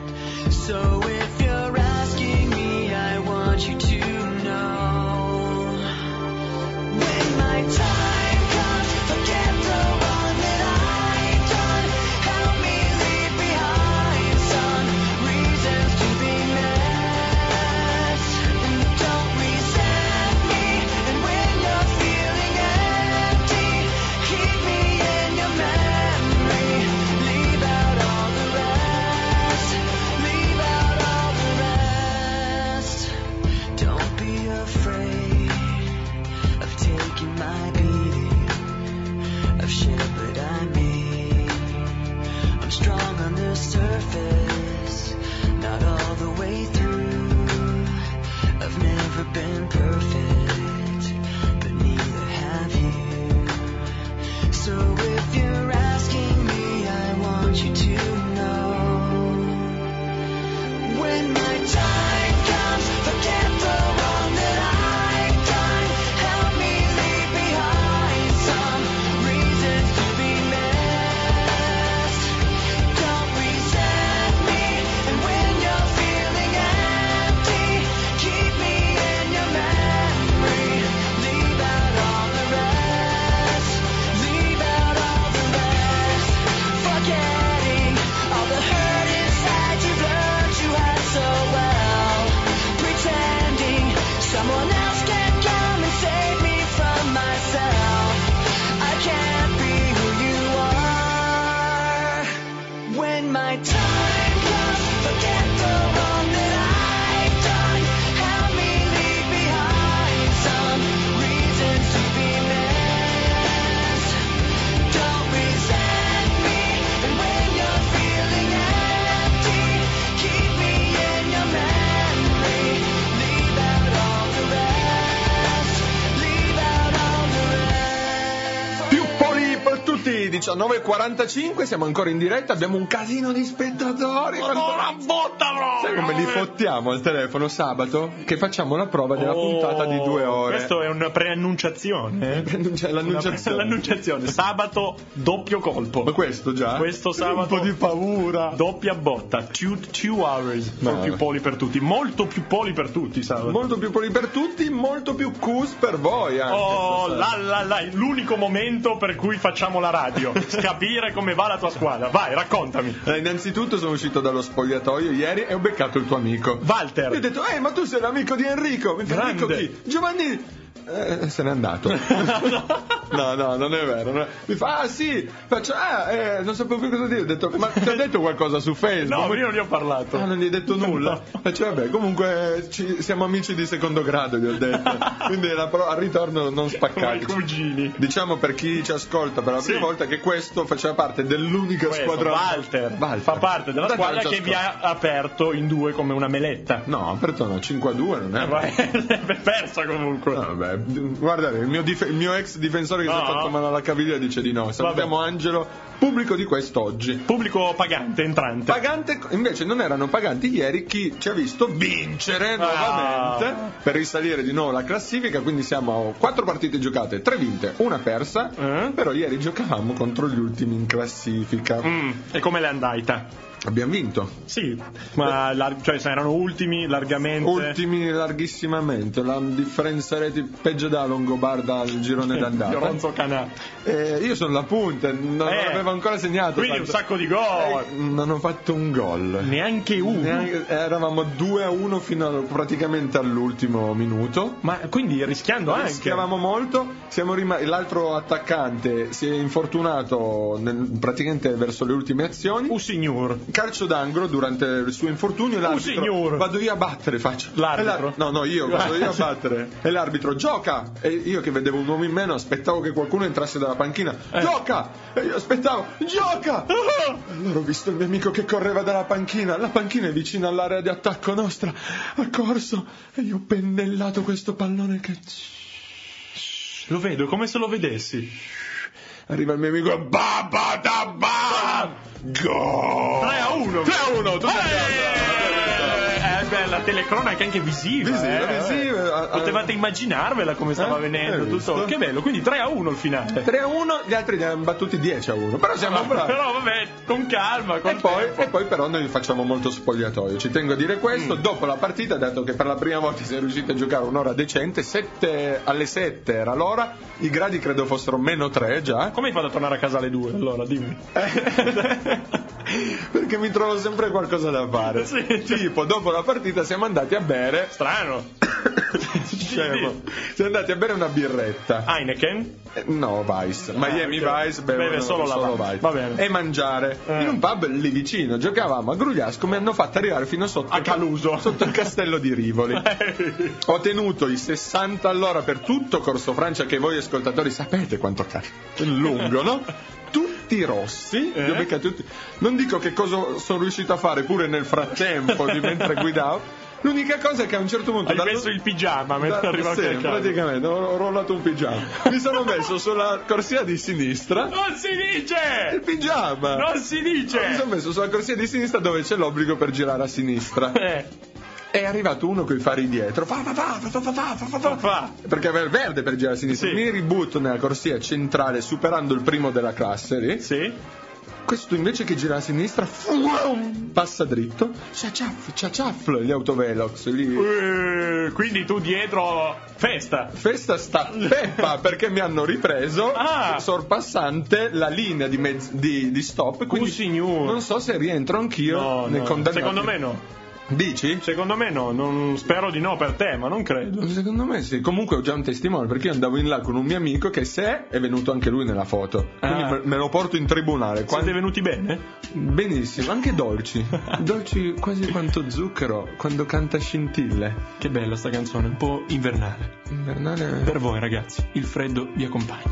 So if you're asking me, I want you to know. When my time comes, forget the wrong that I've done. Help me leave behind some reasons to be missed. And don't resent me. And when you're feeling empty, keep me in your memory. Leave out all the rest. Leave out all the rest. Don't be afraid of taking my beating, of shit that I made. I'm strong on the surface, not all the way through. I've never been perfect, but neither have you. So if you're asking me, I want you to know. When my time comes, forget the wrong that I've done. Help me leave behind some reasons to be missed. Don't resent me. And when you're feeling empty, keep me in your memory. Leave out all the rest. when my time comes, forget the wrong that I've done. Help me leave behind some reasons to be missed. Don't resent me, and when you're feeling empty, keep me in your memory. Leave out all the rest. Leave out all the rest. Più poli per tutti, diciannove e quarantacinque, siamo ancora in diretta, abbiamo un casino di spettatori. Allora, botta Sai come li fottiamo al telefono sabato? Che facciamo la prova della Oh, puntata di due ore. Questo è una preannunciazione. Cioè, l'annunciazione. Una- L'annunciazione. Sabato doppio colpo. Ma questo già? Questo sabato Un po' di paura. doppia botta. Two, two hours. No, Con più no. poli per tutti. Molto più poli per tutti sabato. Molto più poli per tutti, molto più cus per voi anche. Oh stasera. la la la, l'unico momento per cui facciamo la radio. Capire come va la tua squadra. Vai, raccontami. Eh, innanzitutto sono uscito dallo spogliatoio ieri e ho beccato il tuo amico. Walter. Io ho detto, eh, ma tu sei l'amico di Enrico. Mi fa, Grande. Enrico chi? Giovanni. Eh, se n'è andato. No, no, non è vero. non è- Mi fa, ah sì. Faccio, ah, eh, non sapevo più cosa dire. Ho detto, ma ti ho detto qualcosa su Facebook? No, io non gli ho parlato. Ah, non gli hai detto nulla? Faccio, vabbè, comunque ci- siamo amici di secondo grado, gli ho detto. Quindi la pro- al ritorno non Come spaccate. i cugini. Diciamo per chi ci ascolta per la prima Sì. volta che questo faceva parte dell'unica Questo, squadra. Walter, Walter. fa parte della Tanto squadra non ci che vi ha aperto in due come una meletta. No, aperto no, cinque a due non è. È persa comunque. No, vabbè, guarda, il mio, dif- il mio ex difensore che si No. è fatto male alla caviglia dice di no. Salutiamo Angelo, pubblico di quest'oggi. Pubblico pagante, entrante. Pagante, invece non erano paganti ieri chi ci ha visto vincere nuovamente Ah. per risalire di nuovo la classifica, quindi siamo a quattro partite giocate, tre vinte, una persa, Eh? però ieri giocavamo contro gli ultimi in classifica. Mm, e come l'è andata? Abbiamo vinto. Sì, ma lar- cioè se erano ultimi largamente. Ultimi larghissimamente, la differenza reti peggio da Longobarda al girone d'andata. Fiorenzo Canà. Eh, io sono la punta, non Eh, avevo ancora segnato. Quindi un sacco di gol. Eh, non ho fatto un gol. Neanche uno. Neanche- eravamo due a uno fino a- praticamente all'ultimo minuto. Ma quindi rischiando anche. Rischiavamo molto, siamo rimasti, l'altro attaccante si è infortunato nel- praticamente verso le ultime azioni. Un signor. Calcio d'angolo durante il suo infortunio, l'arbitro, signor. vado io a battere, faccio. L'arbitro? E l'ar- No, no, io vado io a battere. E l'arbitro gioca. E io che vedevo un uomo in meno aspettavo che qualcuno entrasse dalla panchina. Eh. Gioca! E io aspettavo, gioca! Allora ho visto il mio amico che correva dalla panchina. La panchina è vicino all'area di attacco nostra. Ha corso e io ho pennellato questo pallone che... Lo vedo, come se lo vedessi. Arriva il mio amico, ba ba da ba, gol! tre a uno. tre a uno, tutti a casa. Eh, beh, la telecronaca è anche visiva. Visiva, eh. visiva. Potevate immaginarvela come stava Eh, venendo. hai Tutto. visto? Che bello, quindi tre a uno il finale. tre a uno, gli altri li hanno battuti dieci a uno. Però siamo bravi. Però vabbè, con calma. Con E poi, tempo. e poi però noi facciamo molto spogliatoio, ci tengo a dire questo. Mm. Dopo la partita, dato che per la prima volta siamo riusciti a giocare un'ora decente, sette, alle sette era l'ora, i gradi credo fossero meno tre già. Come hai fatto a tornare a casa alle due? Allora, dimmi. Perché mi trovo sempre qualcosa da fare. Sì. Tipo, dopo la partita siamo andati a bere. Strano. Scemo. Siamo andati a bere una birretta. Heineken? Eh, No, Vice. Miami ok. Vice bevono Beve solo la Vice. Va bene. E mangiare. Eh. In un pub lì vicino giocavamo a Grugliasco, mi hanno fatto arrivare fino sotto A Caluso. sotto il castello di Rivoli. Ho tenuto i sessanta all'ora per tutto Corso Francia, che voi ascoltatori sapete quanto cazzo è lungo, no? Tutti rossi, Eh? li ho beccati tutti. Non dico che cosa sono riuscito a fare pure nel frattempo di mentre guidavo. L'unica cosa è che a un certo punto Hai dallo- messo il pigiama mentre da- arrivavi sì, a casa. praticamente ho, ho rollato un pigiama. Mi sono messo sulla corsia di sinistra Non si il dice! pigiama. Non si Mi dice! sono messo sulla corsia di sinistra dove c'è l'obbligo per girare a sinistra. Eh, È arrivato uno con i fari dietro. Fa, fa, fa, fa, fa, fa, fa, fa, fa. fa. Perché aveva il verde per girare a sinistra. Sì. Mi ributto nella corsia centrale superando il primo della classe lì. Sì? Questo invece che gira a sinistra fuam, passa dritto. Ciaciaff, ciaciaff gli autovelox lì. Eh, quindi tu dietro festa. Festa sta peppa perché mi hanno ripreso Ah. sorpassante la linea di, mezz- di, di stop. Quindi signor. non so se rientro anch'io No, nei no. condannati. Secondo me no. Dici? Secondo me no, non, spero di no per te, ma non credo. Secondo me sì. Comunque ho già un testimone, perché io andavo in là con un mio amico che se è venuto anche lui nella foto. Quindi Ah. me- me lo porto in tribunale. Siete Quando- venuti bene? Benissimo, anche dolci. Dolci quasi quanto zucchero quando canta Scintille. Che bella sta canzone, un po' invernale. Invernale. Per voi ragazzi, il freddo vi accompagna.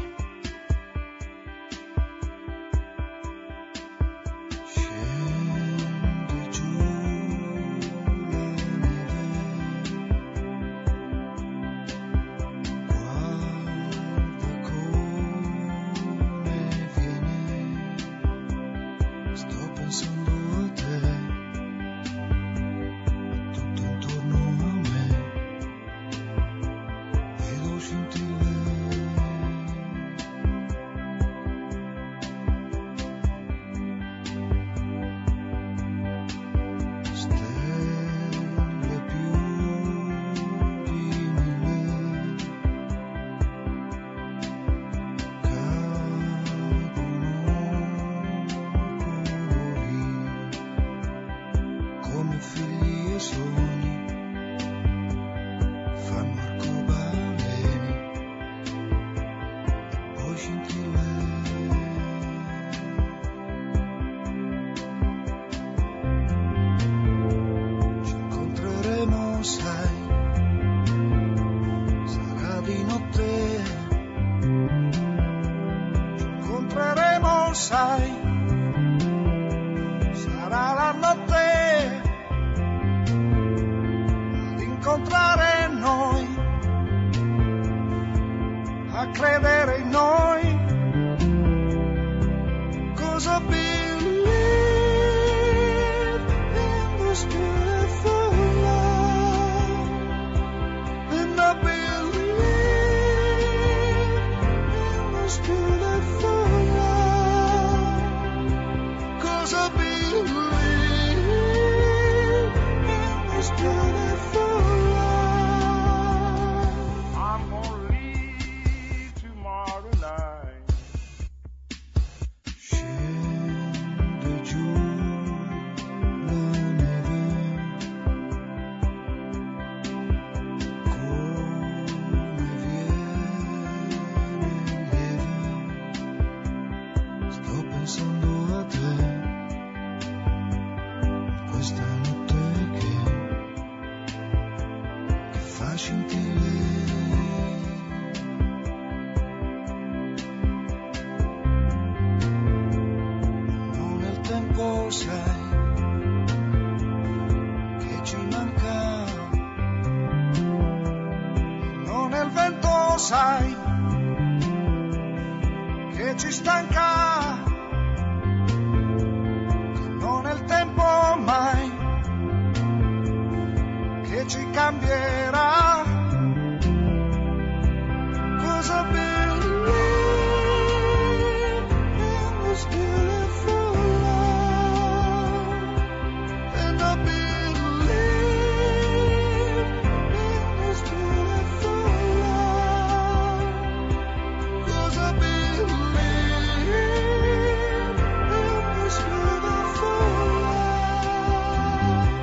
Sto pensando a te, tutto intorno a me, vedo scintille. Stelle più di mille, come figli e sogni, fanno arcobaleni e poi scintille. Ci incontreremo, sai, sarà di notte. Ci incontreremo, sai, sarà la notte ad incontrare noi, a credere in noi. Cosa believe in this beautiful love, and I believe in this beautiful love. Cosa believe in this beautiful love. I'm gonna leave tomorrow night. Scende giù la neve, come viene lieve. Sto pensando a te, questa notte che, che fa scintille. Non è il tempo, sai, che ci manca. Non è il vento, sai, che ci stanca. Non è il tempo mai che ci cambierà. Cosa believe in this beautiful love, and I believe in this beautiful love. Cosa believe in this beautiful love.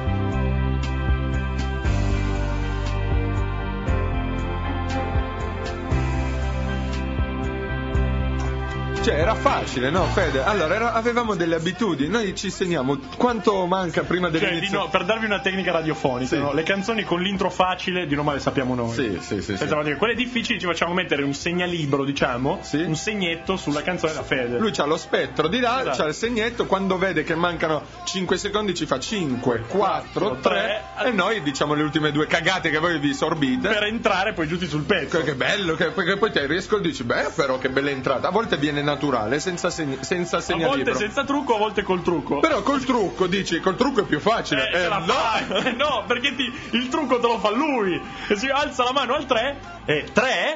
Cioè era facile, no Fede? Allora era- avevamo delle abitudini, noi ci segniamo quanto manca prima Cioè, di dell'inizio. no, per darvi una tecnica radiofonica, Sì. no? Le canzoni con l'intro facile, di normale sappiamo noi. Sì, sì, sì, Senza sì. dire, quelle difficili ci facciamo mettere un segnalibro, diciamo, Sì. un segnetto sulla canzone da Fede. Lui c'ha lo spettro di là, Esatto. c'ha il segnetto, quando vede che mancano cinque secondi ci fa cinque, quattro, tre tre, e noi diciamo le ultime due cagate che voi vi sorbite. Per entrare poi giusti sul pezzo. Che, che bello, che, che poi ti riescondi e dici, beh però che bella entrata. A volte viene naturale, senza, segni, senza A segnalibro. volte senza trucco, a volte col trucco. Però col trucco, dici, col trucco è più facile. Eh, ce la no. fai. No, perché ti- il trucco te lo fa lui. E si alza la mano al tre e tre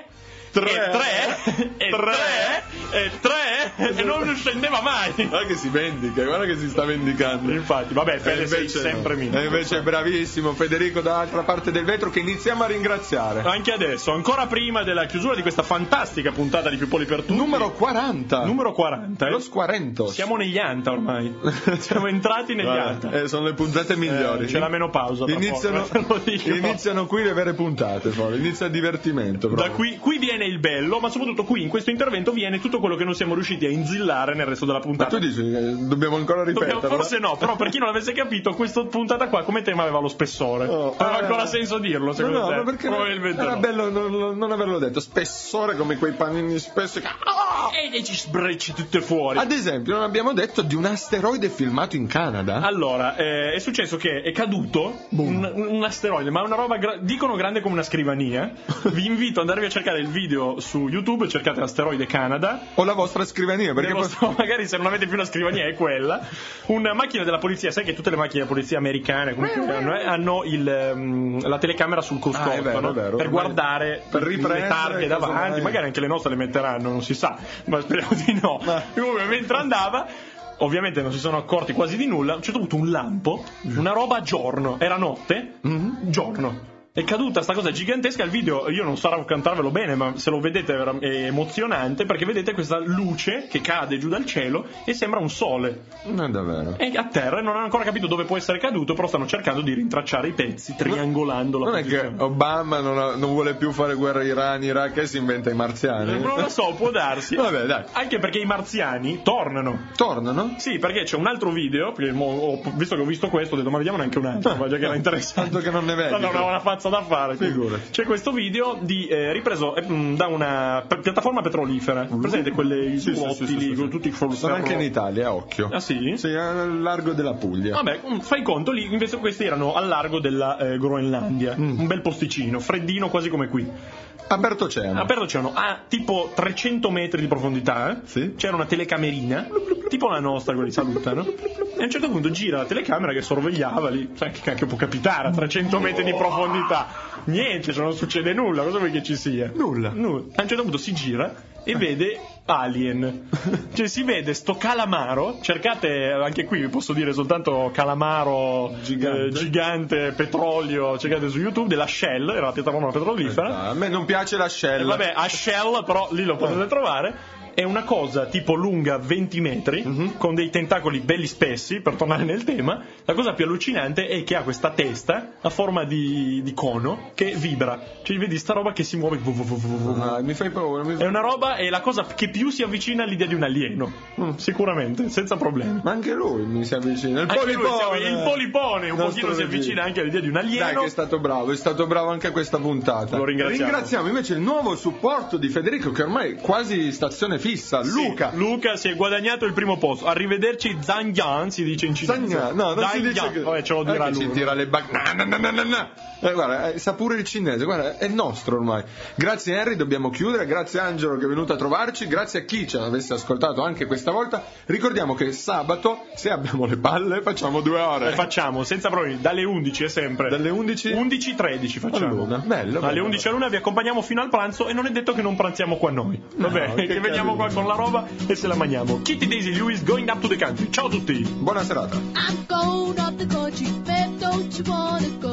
tre, e tre, e tre, e tre, e non scendeva mai. Guarda che si vendica, guarda che si sta vendicando. Infatti, vabbè, Fede sei sempre no. mio. E invece è bravissimo Federico dall'altra parte del vetro, che iniziamo a ringraziare. Anche adesso, ancora prima della chiusura di questa fantastica puntata di Più Poli per Tutti. Numero quaranta. Numero quaranta. Eh? Lo squarento. Siamo negli anta ormai. Siamo entrati negli Guarda, anta. Eh, sono le puntate migliori. Eh, c'è la menopausa. Iniziano, poco, iniziano qui le vere puntate, poi. Inizia il divertimento. Da qui, qui viene il bello, ma soprattutto qui in questo intervento viene tutto quello che non siamo riusciti a inzillare nel resto della puntata. Ma tu dici che dobbiamo ancora ripetere? Forse no, però per chi non l'avesse capito, questa puntata qua come tema aveva lo spessore. Oh, aveva eh, ancora senso dirlo, secondo no, te? No, perché Probabilmente era no. bello non, non averlo detto. Spessore come quei panini spessi. Oh, e ci sbrecci tutte fuori. Ad esempio, non abbiamo detto di un asteroide filmato in Canada. Allora, eh, è successo che è caduto un, un asteroide, ma una roba gra- dicono grande come una scrivania. Vi invito ad andarvi a cercare il video su YouTube, cercate l'asteroide Canada. O la vostra scrivania, perché vostro, magari se non avete più una scrivania è quella. Una macchina della polizia, sai che tutte le macchine della polizia americane comunque hanno, eh, hanno il, um, la telecamera sul cruscotto, ah, è vero, no? è vero. Per guardare per riprendere le targhe davanti, mai. magari anche le nostre le metteranno, non si sa, ma speriamo di no. Ma... Comunque, mentre andava, ovviamente non si sono accorti quasi di nulla. A un certo punto un lampo, una roba a giorno, era notte, mm-hmm. giorno. È caduta sta cosa gigantesca. Il video io non sarò a cantarvelo bene, ma se lo vedete è emozionante, perché vedete questa luce che cade giù dal cielo e sembra un sole. Non è davvero. È a terra e non hanno ancora capito dove può essere caduto, però stanno cercando di rintracciare i pezzi, triangolando la non posizione. Non è che Obama non, ha, non vuole più fare guerra Iran, Iraq e si inventa i marziani. Non lo so, può darsi. Vabbè, dai. Anche perché i marziani tornano. Tornano? Sì, perché c'è un altro video, perché ho, visto che ho visto questo ho detto ma vediamone anche un altro, ma già che era interessante. Tanto che non ne vedi. Non avevo una fazza da fare. Figurati. C'è questo video di, eh, ripreso eh, da una p- piattaforma petrolifera. Uh, Presente quelle sì, isolotti sì, sì, lì, sì, con sì. tutti i Sono anche in Italia, occhio. Ah sì? Sì, al largo della Puglia. Vabbè, fai conto, lì invece questi erano al largo della eh, Groenlandia. Mm. Un bel posticino, freddino quasi come qui. Aperto oceano. Aperto oceano, a tipo trecento metri di profondità. Eh? Sì. C'era una telecamerina, tipo la nostra, quelli salutano. E a un certo punto gira la telecamera che sorvegliava lì. Sai che cacchio può capitare a trecento metri di profondità? Niente, cioè non succede nulla, cosa vuoi che ci sia? Nulla. Nulla. A un certo punto si gira e vede Alien. Cioè si vede sto calamaro, cercate anche qui, vi posso dire soltanto calamaro gigante, eh, gigante petrolio, cercate su YouTube, della Shell, era la piattaforma petrolifera. A me non piace la Shell. E vabbè, a Shell però lì lo potete trovare. È una cosa tipo lunga venti metri, uh-huh. con dei tentacoli belli spessi, per tornare nel tema. La cosa più allucinante è che ha questa testa a forma di, di cono che vibra. Cioè vedi sta roba che si muove. Ah, mi fai paura. Mi fai... È una roba, è la cosa che più si avvicina all'idea di un alieno. Mm, sicuramente, senza problemi. Ma anche lui mi si avvicina. Il anche polipone. Lui, il polipone un pochino si avvicina anche all'idea di un alieno. Dai che è stato bravo, è stato bravo anche a questa puntata. Lo ringraziamo. Ringraziamo invece il nuovo supporto di Federico, che ormai è quasi stazione fissa, Luca. Sì, Luca si è guadagnato il primo posto. Arrivederci Zhangyan, si dice in cinese. Zhangyan, no, non Zhangyan. si dice che... Vabbè, ce lo dirà eh, lui. Ci tira le bac... No, no, no, no, no. Eh, guarda, eh, sa pure il cinese, guarda, è nostro ormai. Grazie Henry, dobbiamo chiudere. Grazie Angelo che è venuto a trovarci. Grazie a chi ci avesse ascoltato anche questa volta. Ricordiamo che sabato, se abbiamo le palle, facciamo due ore. E facciamo, senza problemi, dalle undici è sempre. Dalle undici? undici tredici facciamo. All'una. Bello, Alle bello. undici all'una vi accompagniamo fino al pranzo e non è detto che non pranziamo qua noi. Vabbè, No, che, che veniamo qua con la roba e se la mangiamo. Kitty Daisy Lewis, Going Up to the Country. Ciao a tutti. Buona serata. I'm going up the country, babe, don't you wanna go?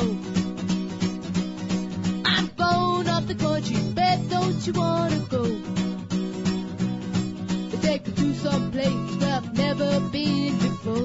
I'm going up the country, babe, don't you wanna go? To take you to some place where I've never been before.